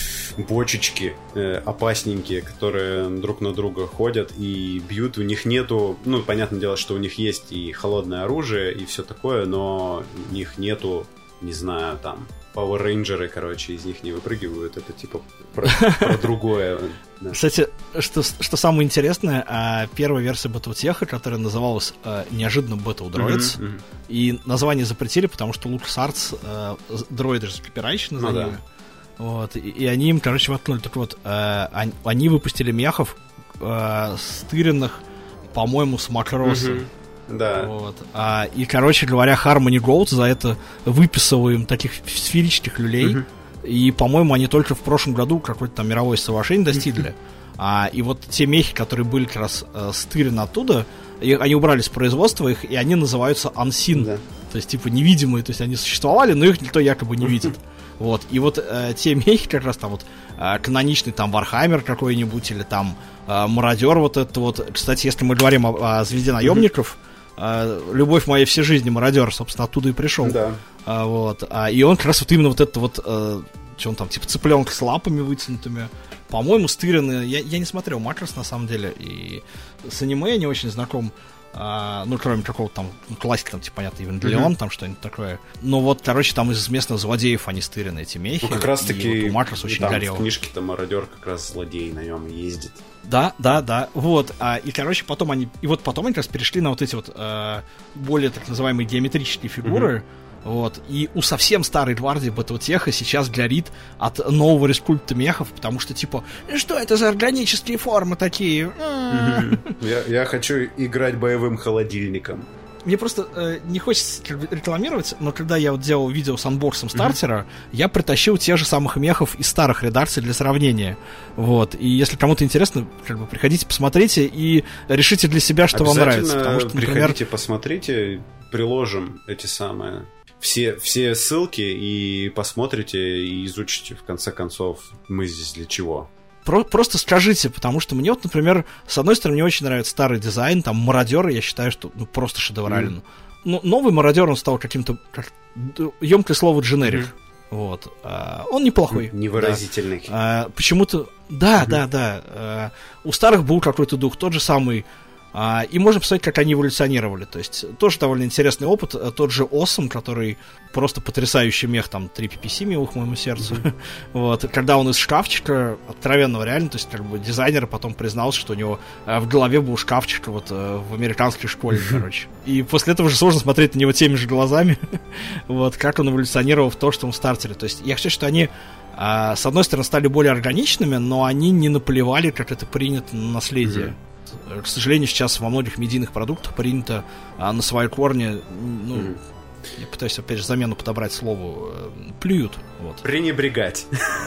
[SPEAKER 1] бочечки э, опасненькие, которые друг на друга ходят и бьют. У них нету, ну понятное дело, что у них есть и холодное оружие и все такое, но у них нету, не знаю, там Power Rangers, короче, из них не выпрыгивают. Это типа про, про другое. Да.
[SPEAKER 2] Кстати, что, что самое интересное, первая версия Battletech, которая называлась неожиданно Battle Droids, mm-hmm, mm-hmm. и название запретили, потому что LucasArts дроиды же копирайщины за ними. Вот, и, и они им, короче, воткнули. Так вот, они, они выпустили мехов, стыренных, по-моему, с Макроса. Mm-hmm.
[SPEAKER 1] Да.
[SPEAKER 2] Вот. А, и, короче говоря, Harmony Gold за это выписывал им таких сферических люлей. Uh-huh. И, по-моему, они только в прошлом году какое-то там мировое соглашение достигли. Uh-huh. А, и вот те мехи, которые были как раз э, стырены оттуда, и, они убрали с производства их, и они называются Unseen. Uh-huh. То есть, типа, невидимые. То есть, они существовали, но их никто якобы не видит. Uh-huh. Вот. И вот э, те мехи, как раз там вот э, каноничный там Warhammer какой-нибудь, или там э, Мародер вот этот вот. Кстати, если мы говорим о, о звезде наемников, uh-huh. Uh, любовь моей всей жизни, Мародер, собственно, оттуда и пришел.
[SPEAKER 1] Да.
[SPEAKER 2] Uh, вот. Uh, и он как раз вот именно вот это вот, uh, что он там, типа цыпленка с лапами вытянутыми, по-моему, стыренный. Я, я не смотрел Макрос, на самом деле, и с аниме я не очень знаком. Uh, ну, кроме какого-то там, ну, классика, там, типа, понятно, Евангелион, mm-hmm. там что-нибудь такое. Но вот, короче, там из местных злодеев они стырены, эти мехи.
[SPEAKER 1] Ну, как раз-таки
[SPEAKER 2] вот Макрос очень
[SPEAKER 1] там
[SPEAKER 2] горел.
[SPEAKER 1] В книжке-то Мародер как раз злодей на нем ездит.
[SPEAKER 2] Да, да, да, вот, а, и, короче, потом они, и вот потом они как раз перешли на вот эти вот э, более так называемые геометрические фигуры, mm-hmm. вот, и у совсем старой гвардии Battletech сейчас горит от нового рескульпта мехов, потому что, типа, что это за органические формы такие?
[SPEAKER 1] Mm-hmm. я, я хочу играть боевым холодильником.
[SPEAKER 2] Мне просто э, не хочется как бы рекламировать, но когда я вот делал видео с анбоксом стартера, mm-hmm. я притащил те же самых мехов из старых редакций для сравнения. Вот. И если кому-то интересно, как бы приходите, посмотрите и решите для себя, что вам нравится. Потому что,
[SPEAKER 1] например... приходите, посмотрите, приложим эти самые все, все ссылки и посмотрите, и изучите, в конце концов, мы здесь для чего.
[SPEAKER 2] Про- просто скажите, потому что мне вот, например, с одной стороны, мне очень нравится старый дизайн, там, Мародер, я считаю, что ну, просто шедеврален. Mm. Но новый Мародер, он стал каким-то, как, емкое слово дженерик. Mm-hmm. Вот. А, он неплохой.
[SPEAKER 1] Невыразительный.
[SPEAKER 2] Да. А, почему-то... Да, mm-hmm. да, да. А, у старых был какой-то дух, тот же самый. А, и можно посмотреть, как они эволюционировали. То есть, тоже довольно интересный опыт. Тот же Awesome, который просто потрясающий мех, там, три пи пи си, милых моему сердцу. Mm-hmm. Вот. Когда он из шкафчика, откровенного реально, то есть, как бы, дизайнер потом признался, что у него в голове был шкафчик вот в американской школе, mm-hmm. короче. И после этого же сложно смотреть на него теми же глазами, вот, как он эволюционировал в то, что он в стартере. То есть, я хочу, что они, а, с одной стороны, стали более органичными, но они не наплевали, как это принято на наследие. Mm-hmm. К сожалению, сейчас во многих медийных продуктах принято а, на свои корни, ну, mm. я пытаюсь, опять же, замену подобрать слову, плюют. Вот.
[SPEAKER 1] Пренебрегать.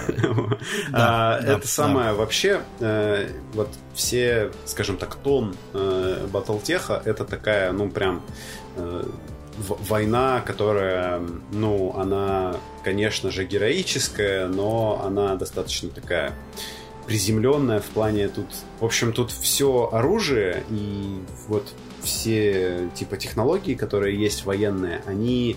[SPEAKER 1] Это самое вообще, вот все, скажем так, тон батлтеха, это такая, ну, прям война, которая, ну, она, конечно же, героическая, но она достаточно такая приземленная в плане тут... В общем, тут все оружие и вот все типа технологии, которые есть военные, они,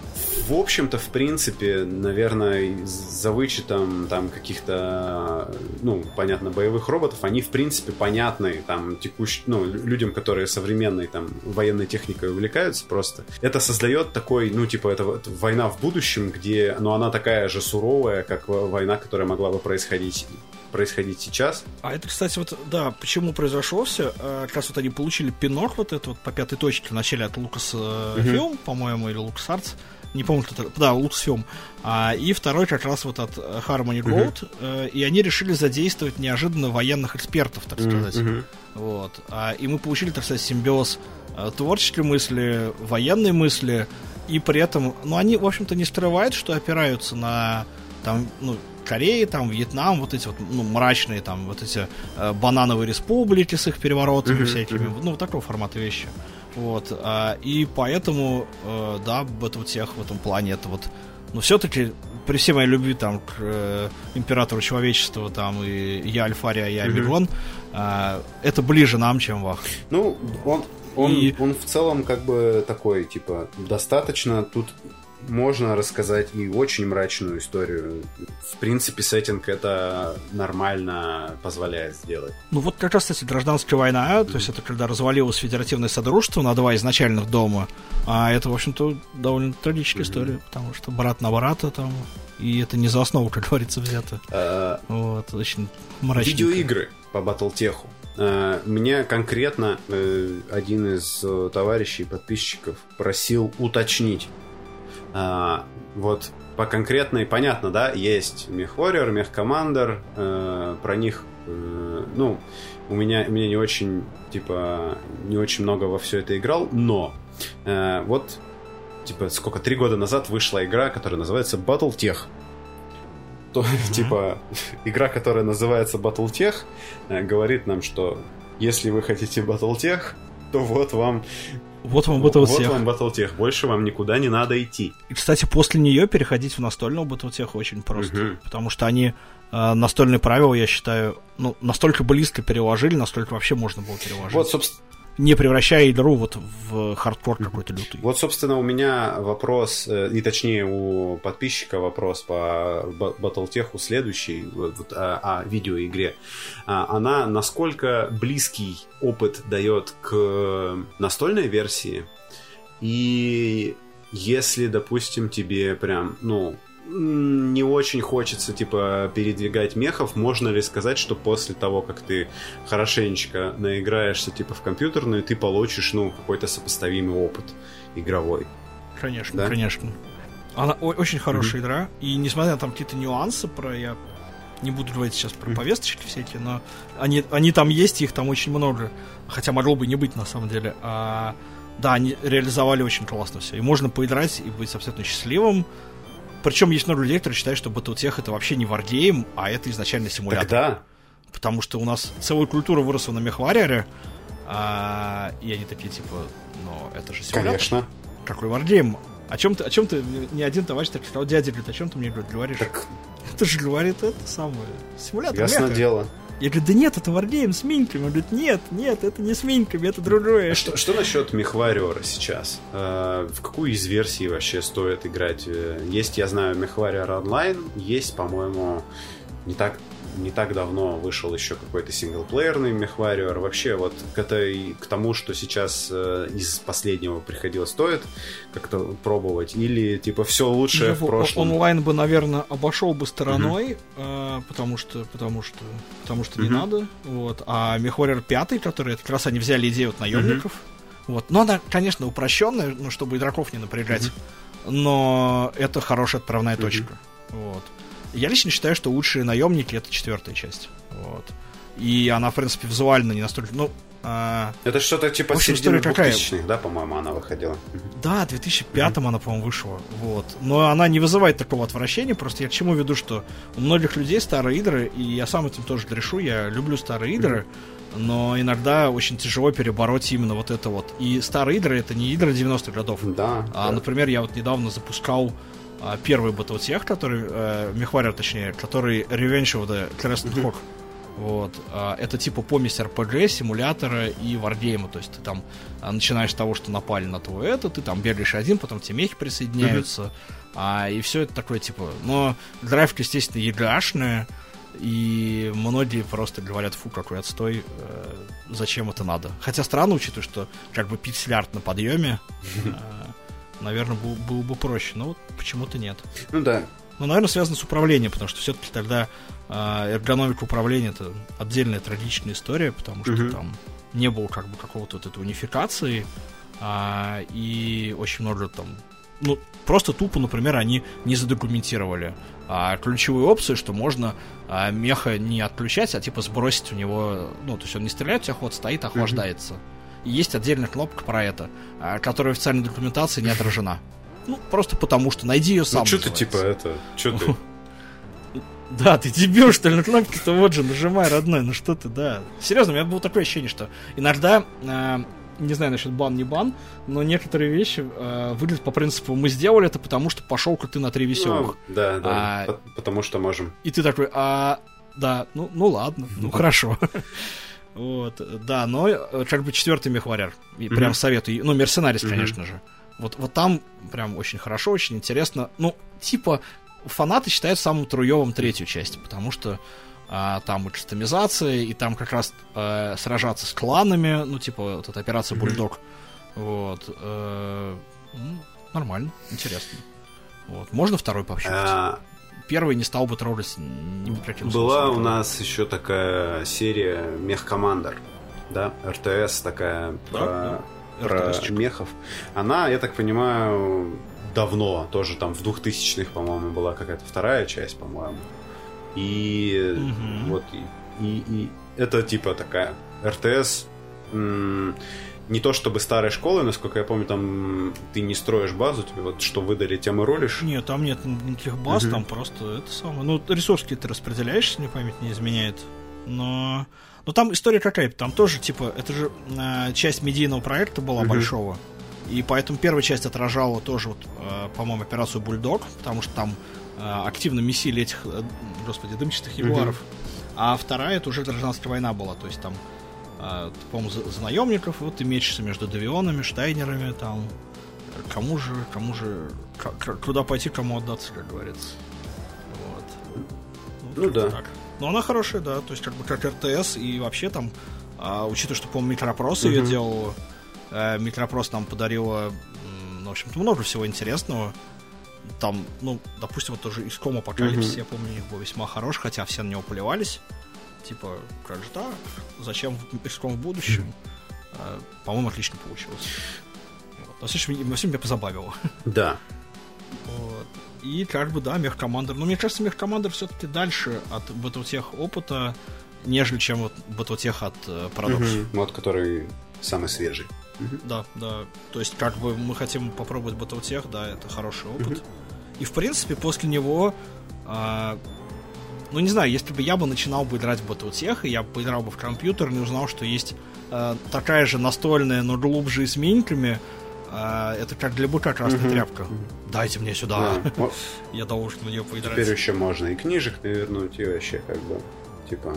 [SPEAKER 1] в общем-то, в принципе, наверное, за вычетом там каких-то, ну, понятно, боевых роботов, они, в принципе, понятны там текущ... ну, людям, которые современной там военной техникой увлекаются просто. Это создает такой, ну, типа, это, это война в будущем, где, ну, она такая же суровая, как война, которая могла бы происходить происходить сейчас.
[SPEAKER 2] А это, кстати, вот, да, почему произошло все, как раз вот они получили пинок вот это вот по пятой точке в начале от Lucasfilm, uh-huh. по-моему, или LucasArts, не помню, кто это, да, Lucasfilm, а, и второй как раз вот от Harmony Gold, uh-huh. и они решили задействовать неожиданно военных экспертов, так сказать. Uh-huh. Вот. А, и мы получили, так сказать, симбиоз творческой мысли, военной мысли, и при этом, ну, они, в общем-то, не скрывают, что опираются на, там, ну, Кореи, там, Вьетнам, вот эти вот, ну, мрачные, там, вот эти э, банановые республики с их переворотами uh-huh, всякими, uh-huh. ну, такого формата вещи. Вот, э, и поэтому, э, да, Батлтех в этом плане, это вот, ну, все-таки, при всей моей любви, там, к э, императору человечества, там, и я Альфария, я Мегон, uh-huh. э, это ближе нам, чем Вах.
[SPEAKER 1] Ну, он, он, и... он в целом, как бы, такой, типа, достаточно тут... Можно рассказать и очень мрачную историю. В принципе, сеттинг это нормально позволяет сделать.
[SPEAKER 2] Ну вот как раз, кстати, гражданская война, mm-hmm. то есть это когда развалилось федеративное содружество на два изначальных дома, а это, в общем-то, довольно трагическая mm-hmm. история, потому что брат на брата там, и это не за основу, как говорится, взято. Uh, вот, очень мрачненько.
[SPEAKER 1] Видеоигры по Батлтеху. Uh, меня конкретно uh, один из uh, товарищей, подписчиков просил уточнить. А, вот по конкретной, понятно, да, есть MechWarrior, MechCommander, э, про них, э, ну, у меня, у меня не очень, типа, не очень много во все это играл, но э, вот, типа, сколько, три года назад вышла игра, которая называется Battletech. То, mm-hmm. Типа, игра, которая называется Battletech, э, говорит нам, что если вы хотите Battletech, то вот вам...
[SPEAKER 2] Вот вам Battletech.
[SPEAKER 1] Вот вам Battletech. Больше вам никуда не надо идти.
[SPEAKER 2] И, кстати, после нее переходить в настольную Battletech очень просто. Uh-huh. Потому что они э, настольные правила, я считаю, ну, настолько близко переложили, настолько вообще можно было переложить.
[SPEAKER 1] Вот, собственно...
[SPEAKER 2] Не превращая игру вот в хардкор какой-то лютый.
[SPEAKER 1] Вот, собственно, у меня вопрос, и точнее у подписчика вопрос по Battletech следующий, вот, о, о видеоигре. Она насколько близкий опыт дает к настольной версии? И если, допустим, тебе прям, ну... не очень хочется, типа, передвигать мехов, можно ли сказать, что после того, как ты хорошенечко наиграешься, типа, в компьютерную, ты получишь, ну, какой-то сопоставимый опыт игровой?
[SPEAKER 2] Конечно,
[SPEAKER 1] да?
[SPEAKER 2] Конечно. Она о- очень хорошая mm-hmm. игра, и несмотря на там какие-то нюансы про... Я не буду говорить сейчас про mm-hmm. повесточки всякие, но они, они там есть, их там очень много, хотя могло бы не быть, на самом деле. А, да, они реализовали очень классно все, и можно поиграть и быть абсолютно счастливым. Причем есть много людей, которые считают, что Battletech это вообще не варгейм, а это изначально симулятор.
[SPEAKER 1] Да.
[SPEAKER 2] Потому что у нас целая культура выросла на MechWarrior, а, и они такие, типа, ну, это же симулятор.
[SPEAKER 1] Конечно.
[SPEAKER 2] Какой варгейм? О чем ты, о чем ты, ни один товарищ так сказал, дядя говорит, о чем ты мне говоришь? Так... Это же говорит это самое, симулятор.
[SPEAKER 1] Ясно меха. Дело.
[SPEAKER 2] Я говорю, да нет, это Wargame с миньками. Он говорит, нет, нет, это не с миньками, это другое.
[SPEAKER 1] А что, что насчет MechWarrior сейчас? Э, в какую из версий вообще стоит играть? Есть, я знаю, MechWarrior Online, есть, по-моему, не так, не так давно вышел еще какой-то синглплеерный MechWarrior. Вообще вот к, этой, к тому, что сейчас э, из последнего приходило, стоит как-то пробовать? Или типа все лучшее
[SPEAKER 2] Я
[SPEAKER 1] в прошлом?
[SPEAKER 2] Онлайн бы, наверное, обошел бы стороной, uh-huh. э, потому что потому что, потому что uh-huh. не надо. Вот. А MechWarrior пять, который как раз они взяли идею от наемников. Uh-huh. Вот. Но она, конечно, упрощенная, ну, чтобы игроков не напрягать. Uh-huh. Но это хорошая отправная uh-huh. точка. Вот. Я лично считаю, что лучшие наемники — это четвертая часть. Вот. И она, в принципе, визуально не настолько... Ну, а...
[SPEAKER 1] Это что-то типа середины двухтысячных, да, по-моему, она выходила?
[SPEAKER 2] Да, в две тысячи пятом mm-hmm. она, по-моему, вышла. Вот. Но она не вызывает такого отвращения. Просто я к чему веду, что у многих людей старые игры, и я сам этим тоже грешу, я люблю старые игры, mm-hmm. но иногда очень тяжело перебороть именно вот это вот. И старые игры — это не игры девяностых годов.
[SPEAKER 1] Да,
[SPEAKER 2] а,
[SPEAKER 1] да.
[SPEAKER 2] Например, я вот недавно запускал первый BattleTech, который, э, MechWarrior, точнее, который Revenge of the Crescent Hawk. Uh-huh. Вот. Э, это типа помесь эр пи джи, симулятора и варгейма. То есть ты там э, начинаешь с того, что напали на твой это, ты там бегаешь один, потом тебе мехи присоединяются. Uh-huh. А, и все это такое, типа... Но графика, естественно, егашная, и многие просто говорят, фу, какой отстой, э, зачем это надо. Хотя странно, учитывая, что как бы пиксель-арт на подъеме... Наверное, был, было бы проще, но вот почему-то нет.
[SPEAKER 1] Ну да.
[SPEAKER 2] Ну, наверное, связано с управлением, потому что все-таки тогда э, эргономика управления — это отдельная трагичная история, потому что uh-huh. там не было как бы какого-то вот этой унификации, а, и очень много там... Ну, просто тупо, например, они не задокументировали а, ключевые опции, что можно а, меха не отключать, а типа сбросить у него... Ну, то есть он не стреляет, у тебя ход стоит, охлаждается. Uh-huh. И есть отдельная кнопка про это, которая в официальной документации не отражена. Ну, просто потому что найди ее сам.
[SPEAKER 1] Ну, что ты типа это... Что ты...
[SPEAKER 2] Да, ты дебил, что ли, на кнопки-то вот же нажимай, родной, ну что ты, да. Серьезно, у меня было такое ощущение, что иногда, не знаю насчет бан, не бан, но некоторые вещи выглядят по принципу, мы сделали это, потому что пошел ты на три веселых.
[SPEAKER 1] Ну, да, да, а, потому что можем.
[SPEAKER 2] И ты такой, а, да, ну, ну ладно, ну хорошо. Вот, да, но как бы четвертый MechWarrior. И mm-hmm. прям советую. Ну, Mercenaries, mm-hmm. конечно же. Вот, вот там прям очень хорошо, очень интересно. Ну, типа, фанаты считают самым труевым третью часть, потому что а, там и кастомизация, и там как раз а, сражаться с кланами, ну, типа, вот эта операция Бульдог. Mm-hmm. Вот. А, ну, нормально, интересно. Вот. Можно второй пообщаться? Первый не стал бы трогать, не бы прекратил.
[SPEAKER 1] Была у нас еще такая серия Мех Командер, да, эр тэ эс такая, да, про, да. про мехов. Она, я так понимаю, давно, тоже там в двухтысячных, по-моему, была какая-то вторая часть, по-моему. И угу. вот и, и, и это типа такая эр тэ эс. М- Не то чтобы старой школы, насколько я помню, там ты не строишь базу, тебе вот что выдали, тем и ролишь.
[SPEAKER 2] Нет, там нет никаких баз, uh-huh. там просто это самое. Ну, ресурсы ты распределяешь, если мне память не изменяет. Но. Но там история какая? Там тоже, типа, это же э, часть медийного проекта была uh-huh. большого. И поэтому первая часть отражала тоже, вот, э, по-моему, операцию Бульдог, потому что там э, активно месили этих, э, господи, дымчатых ягуаров. Uh-huh. А вторая это уже гражданская война была, то есть там. Ты, по-моему, за, за наемников, вот ты мечешься между Девионами, Штайнерами, там, кому же, кому же, к, куда пойти, кому отдаться, как говорится. Вот. Вот
[SPEAKER 1] ну да.
[SPEAKER 2] Так. Но она хорошая, да, то есть как бы как эр тэ эс, и вообще там, а, учитывая, что, по-моему, Микропрос uh-huh. ее делал, а, Микропрос нам подарила, ну, в общем-то, много всего интересного. Там, ну, допустим, вот тоже икс ком Апокалипсис, uh-huh. я помню, у них был весьма хорош, хотя все на него поливались. Типа, как же так? Зачем икс ком в будущем? Mm-hmm. А, по-моему, отлично получилось. Вот. Но все меня позабавило.
[SPEAKER 1] Да.
[SPEAKER 2] Вот. И как бы, да, Мех Командер. Но мне кажется, Мех Командер все-таки дальше от BattleTech опыта, нежели чем вот BattleTech от Paradox.
[SPEAKER 1] Mm-hmm. Вот, который самый свежий.
[SPEAKER 2] Mm-hmm. Да, да. То есть, как бы мы хотим попробовать BattleTech, да, это хороший опыт. Mm-hmm. И, в принципе, после него... А, ну, не знаю, если бы я бы начинал бы играть в BattleTech, и я бы поиграл бы в компьютер и узнал, что есть э, такая же настольная, но глубже и с миньками, А, это как для быка красная mm-hmm. тряпка. Дайте мне сюда. Yeah. Я должен в нее поиграть.
[SPEAKER 1] Теперь еще можно и книжек навернуть, и вообще как бы, типа...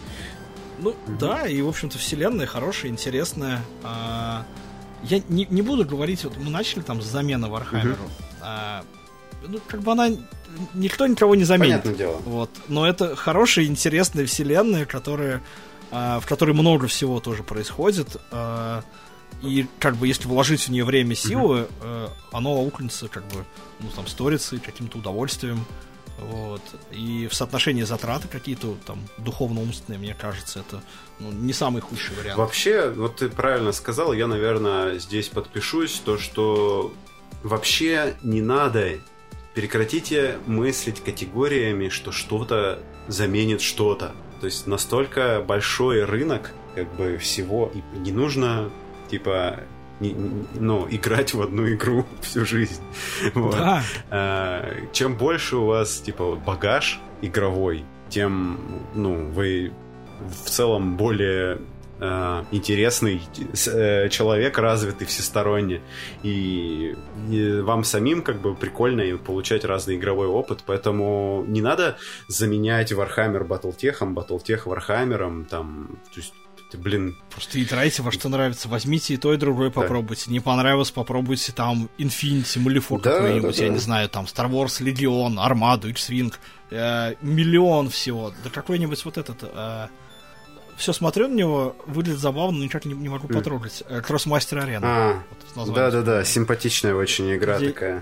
[SPEAKER 2] Ну, mm-hmm. да, и, в общем-то, вселенная хорошая, интересная. А, я не, не буду говорить, вот мы начали там с замены Вархаммеру. Mm-hmm. А, ну, как бы она... Никто никого не заменит.
[SPEAKER 1] Понятное дело.
[SPEAKER 2] Вот. Но это хорошая, интересная вселенная, которая, а, в которой много всего тоже происходит. А, и как бы если вложить в нее время, силы, mm-hmm. а, оно аукнется как бы, ну, там, сторицей, каким-то удовольствием. Вот. И в соотношении затраты какие-то там духовно-умственные, мне кажется, это ну, не самый худший вариант.
[SPEAKER 1] Вообще, вот ты правильно сказал, я, наверное, здесь подпишусь, то, что вообще не надо, прекратите мыслить категориями, что что-то заменит что-то. То есть настолько большой рынок как бы всего, и не нужно типа... Не, ну, играть в одну игру всю жизнь. Вот.
[SPEAKER 2] Да.
[SPEAKER 1] А, чем больше у вас, типа, багаж игровой, тем, ну, вы в целом более а, интересный а, человек, развитый всесторонне. И, и вам самим, как бы, прикольно получать разный игровой опыт. Поэтому не надо заменять Warhammer Battletech, Battletech Warhammer, там, то есть блин.
[SPEAKER 2] Просто играйте во что нравится. Возьмите и то, и другое да. попробуйте. Не понравилось, попробуйте там Infinity, Малифор да, какой-нибудь, да, да. я не знаю, там Star Wars Legion, Армаду, X-Wing, э, миллион всего. Да какой-нибудь вот этот... Э, все смотрю на него, выглядит забавно, но никак не, не могу потрогать. Э, Кроссмастер Арена.
[SPEAKER 1] А, вот, да-да-да, симпатичная очень игра Где... такая.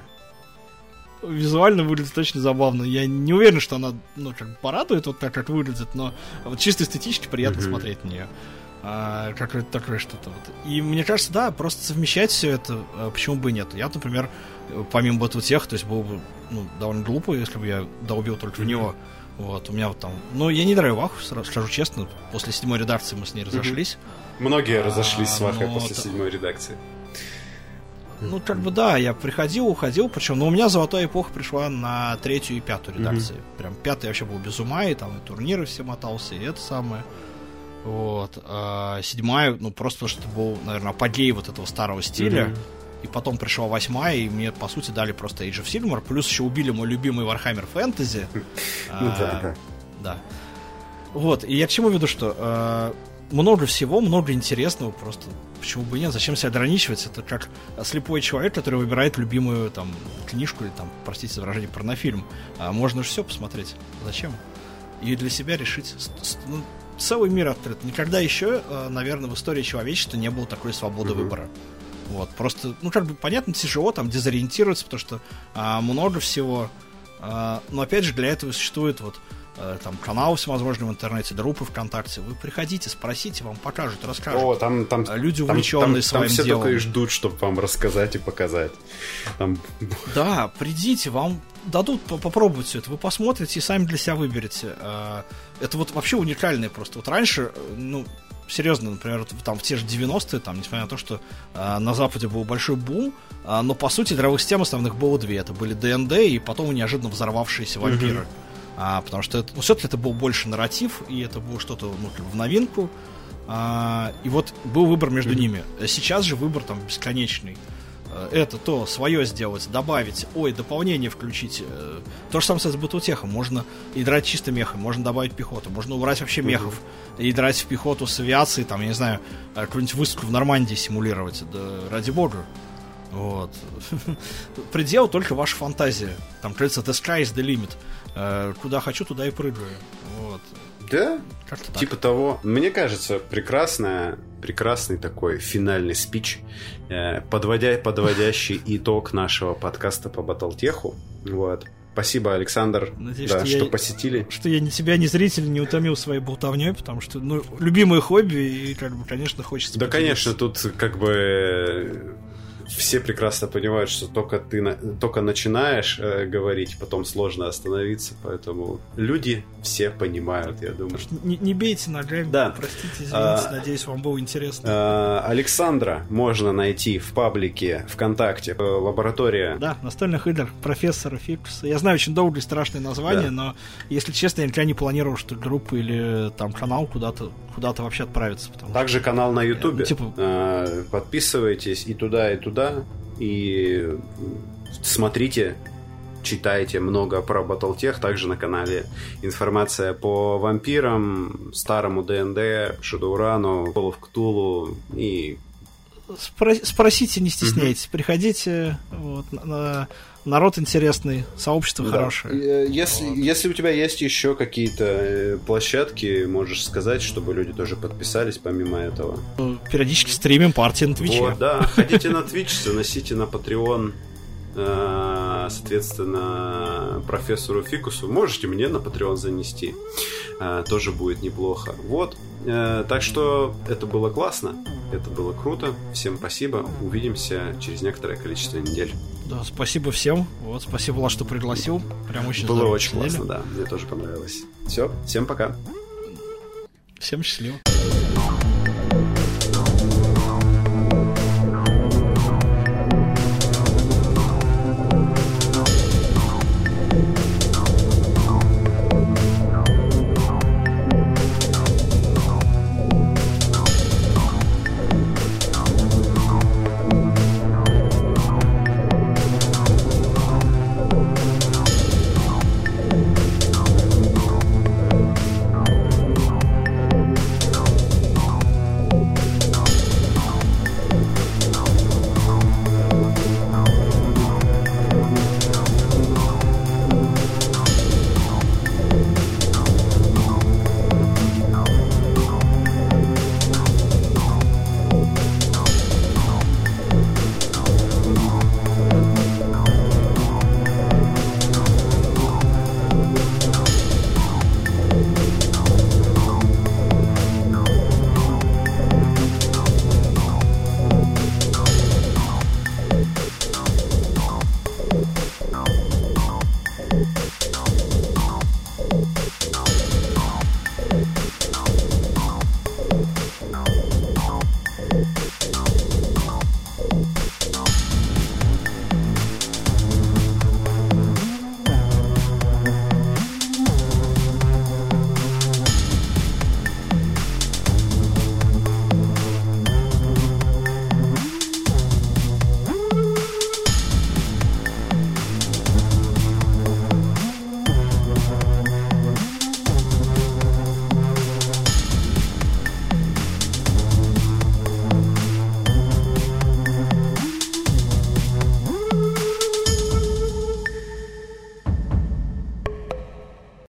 [SPEAKER 2] Визуально выглядит очень забавно. Я не уверен, что она ну, как бы порадует вот так, как выглядит, но вот чисто эстетически приятно mm-hmm. смотреть на нее. А, какое-то такое что-то. Вот. И мне кажется, да, просто совмещать все это, а почему бы и нет. Я, например, помимо Battletech, то есть было бы ну, довольно глупо, если бы я долбил только mm-hmm. в него. Вот, у меня вот там... Ну, я не играю в Ваху, скажу честно. После седьмой редакции мы с ней разошлись.
[SPEAKER 1] Mm-hmm. Многие а, разошлись с Вахой но... после седьмой редакции.
[SPEAKER 2] Ну, как бы да, я приходил, уходил, причем, но у меня золотая эпоха пришла на третью и пятую редакции. Mm-hmm. Прям пятая вообще был без ума, и там и турниры все мотался, и это самое. Вот. А седьмая, ну, просто потому что это был, наверное, апогей вот этого старого стиля. Mm-hmm. И потом пришла восьмая, и мне, по сути, дали просто Age of Sigmar, плюс еще убили мой любимый Warhammer Fantasy.
[SPEAKER 1] Ну да, да.
[SPEAKER 2] Да. Вот, и я к чему веду, что много всего, много интересного просто. Почему бы и нет? Зачем себя ограничивать? Это как слепой человек, который выбирает любимую там книжку или там, простите за выражение, порнофильм. А можно же все посмотреть. Зачем? И для себя решить. Ну, целый мир открыт. Никогда еще, наверное, в истории человечества не было такой свободы mm-hmm. выбора. Вот, просто, ну, как бы, понятно, тяжело там дезориентироваться, потому что а, много всего. А, но, опять же, для этого существует вот там каналы всевозможные в интернете, группы ВКонтакте. Вы приходите, спросите, вам покажут, расскажут.
[SPEAKER 1] О, там, там,
[SPEAKER 2] люди, увлеченные
[SPEAKER 1] там, там,
[SPEAKER 2] своим
[SPEAKER 1] там все
[SPEAKER 2] делом.
[SPEAKER 1] только и ждут, чтобы вам рассказать и показать. Там...
[SPEAKER 2] Да, придите, вам дадут попробовать все это. Вы посмотрите и сами для себя выберете. Это вот вообще уникальное просто. Вот раньше, ну, серьезно, например, там в те же девяностые, там, несмотря на то, что э, на Западе был большой бум, э, но по сути игровых систем основных было две. Это были ди энд ди и потом неожиданно взорвавшиеся вампиры. Mm-hmm. А, потому что это, ну, все-таки это был больше нарратив, и это было что-то ну, в новинку. А, и вот был выбор между mm-hmm. ними. Сейчас же выбор там бесконечный. Это, то, свое сделать, добавить, ой, дополнение включить. То же самое с Battletech. Можно играть чисто мехом, можно добавить пехоту, можно убрать вообще мехов, mm-hmm. и играть в пехоту с авиацией, там, я не знаю, какую-нибудь высадку в Нормандии симулировать, да ради бога. Вот. Предел только ваша фантазия. Там, как говорится, the sky is the limit. Куда хочу, туда и прыгаю. Вот.
[SPEAKER 1] Да, типа того. Мне кажется, прекрасная, прекрасный такой финальный спич, подводя, подводящий итог нашего подкаста по Battletech. Вот. Спасибо, Александр,
[SPEAKER 2] Надеюсь,
[SPEAKER 1] да,
[SPEAKER 2] что,
[SPEAKER 1] что
[SPEAKER 2] я,
[SPEAKER 1] посетили.
[SPEAKER 2] Что я ни себя, ни зрителя не утомил своей болтовней, потому что, ну, любимое хобби, и, как бы, конечно, хочется...
[SPEAKER 1] Да, конечно, тут, как бы... Все прекрасно понимают, что только ты на... только начинаешь э, говорить, потом сложно остановиться, поэтому люди все понимают, я думаю.
[SPEAKER 2] Не, не бейте ногами, да. Простите, извините, а, надеюсь, вам было интересно.
[SPEAKER 1] А, Александра можно найти в паблике ВКонтакте, лаборатория.
[SPEAKER 2] Да, настольных игр профессора Фикуса. Я знаю, очень долгое и страшное название, да. но, если честно, я никогда не планировал, что группа или там канал куда-то куда-то вообще отправится.
[SPEAKER 1] Также канал на Ютубе. Типа... Подписывайтесь и туда, и туда. туда и смотрите, читайте много про Battletech, также на канале информация по вампирам, старому ди энд ди, Shadowrun, Call of Cthulhu и...
[SPEAKER 2] Спро- спросите, не стесняйтесь, mm-hmm. приходите, вот, на, народ интересный, сообщество да. хорошее.
[SPEAKER 1] Если, вот. если у тебя есть еще какие-то площадки, можешь сказать, чтобы люди тоже подписались помимо этого.
[SPEAKER 2] Периодически стримим партии на Твиче.
[SPEAKER 1] Вот, да, ходите на Twitch, заносите на Patreon, соответственно, профессору Фикусу. Можете мне на Patreon занести. Тоже будет неплохо. Вот. Так что это было классно. Это было круто. Всем спасибо. Увидимся через некоторое количество недель.
[SPEAKER 2] Да, спасибо всем. Вот, спасибо, Влад, что пригласил. Прям очень
[SPEAKER 1] было очень классно, да. Мне тоже понравилось. Все, всем пока.
[SPEAKER 2] Всем счастливо.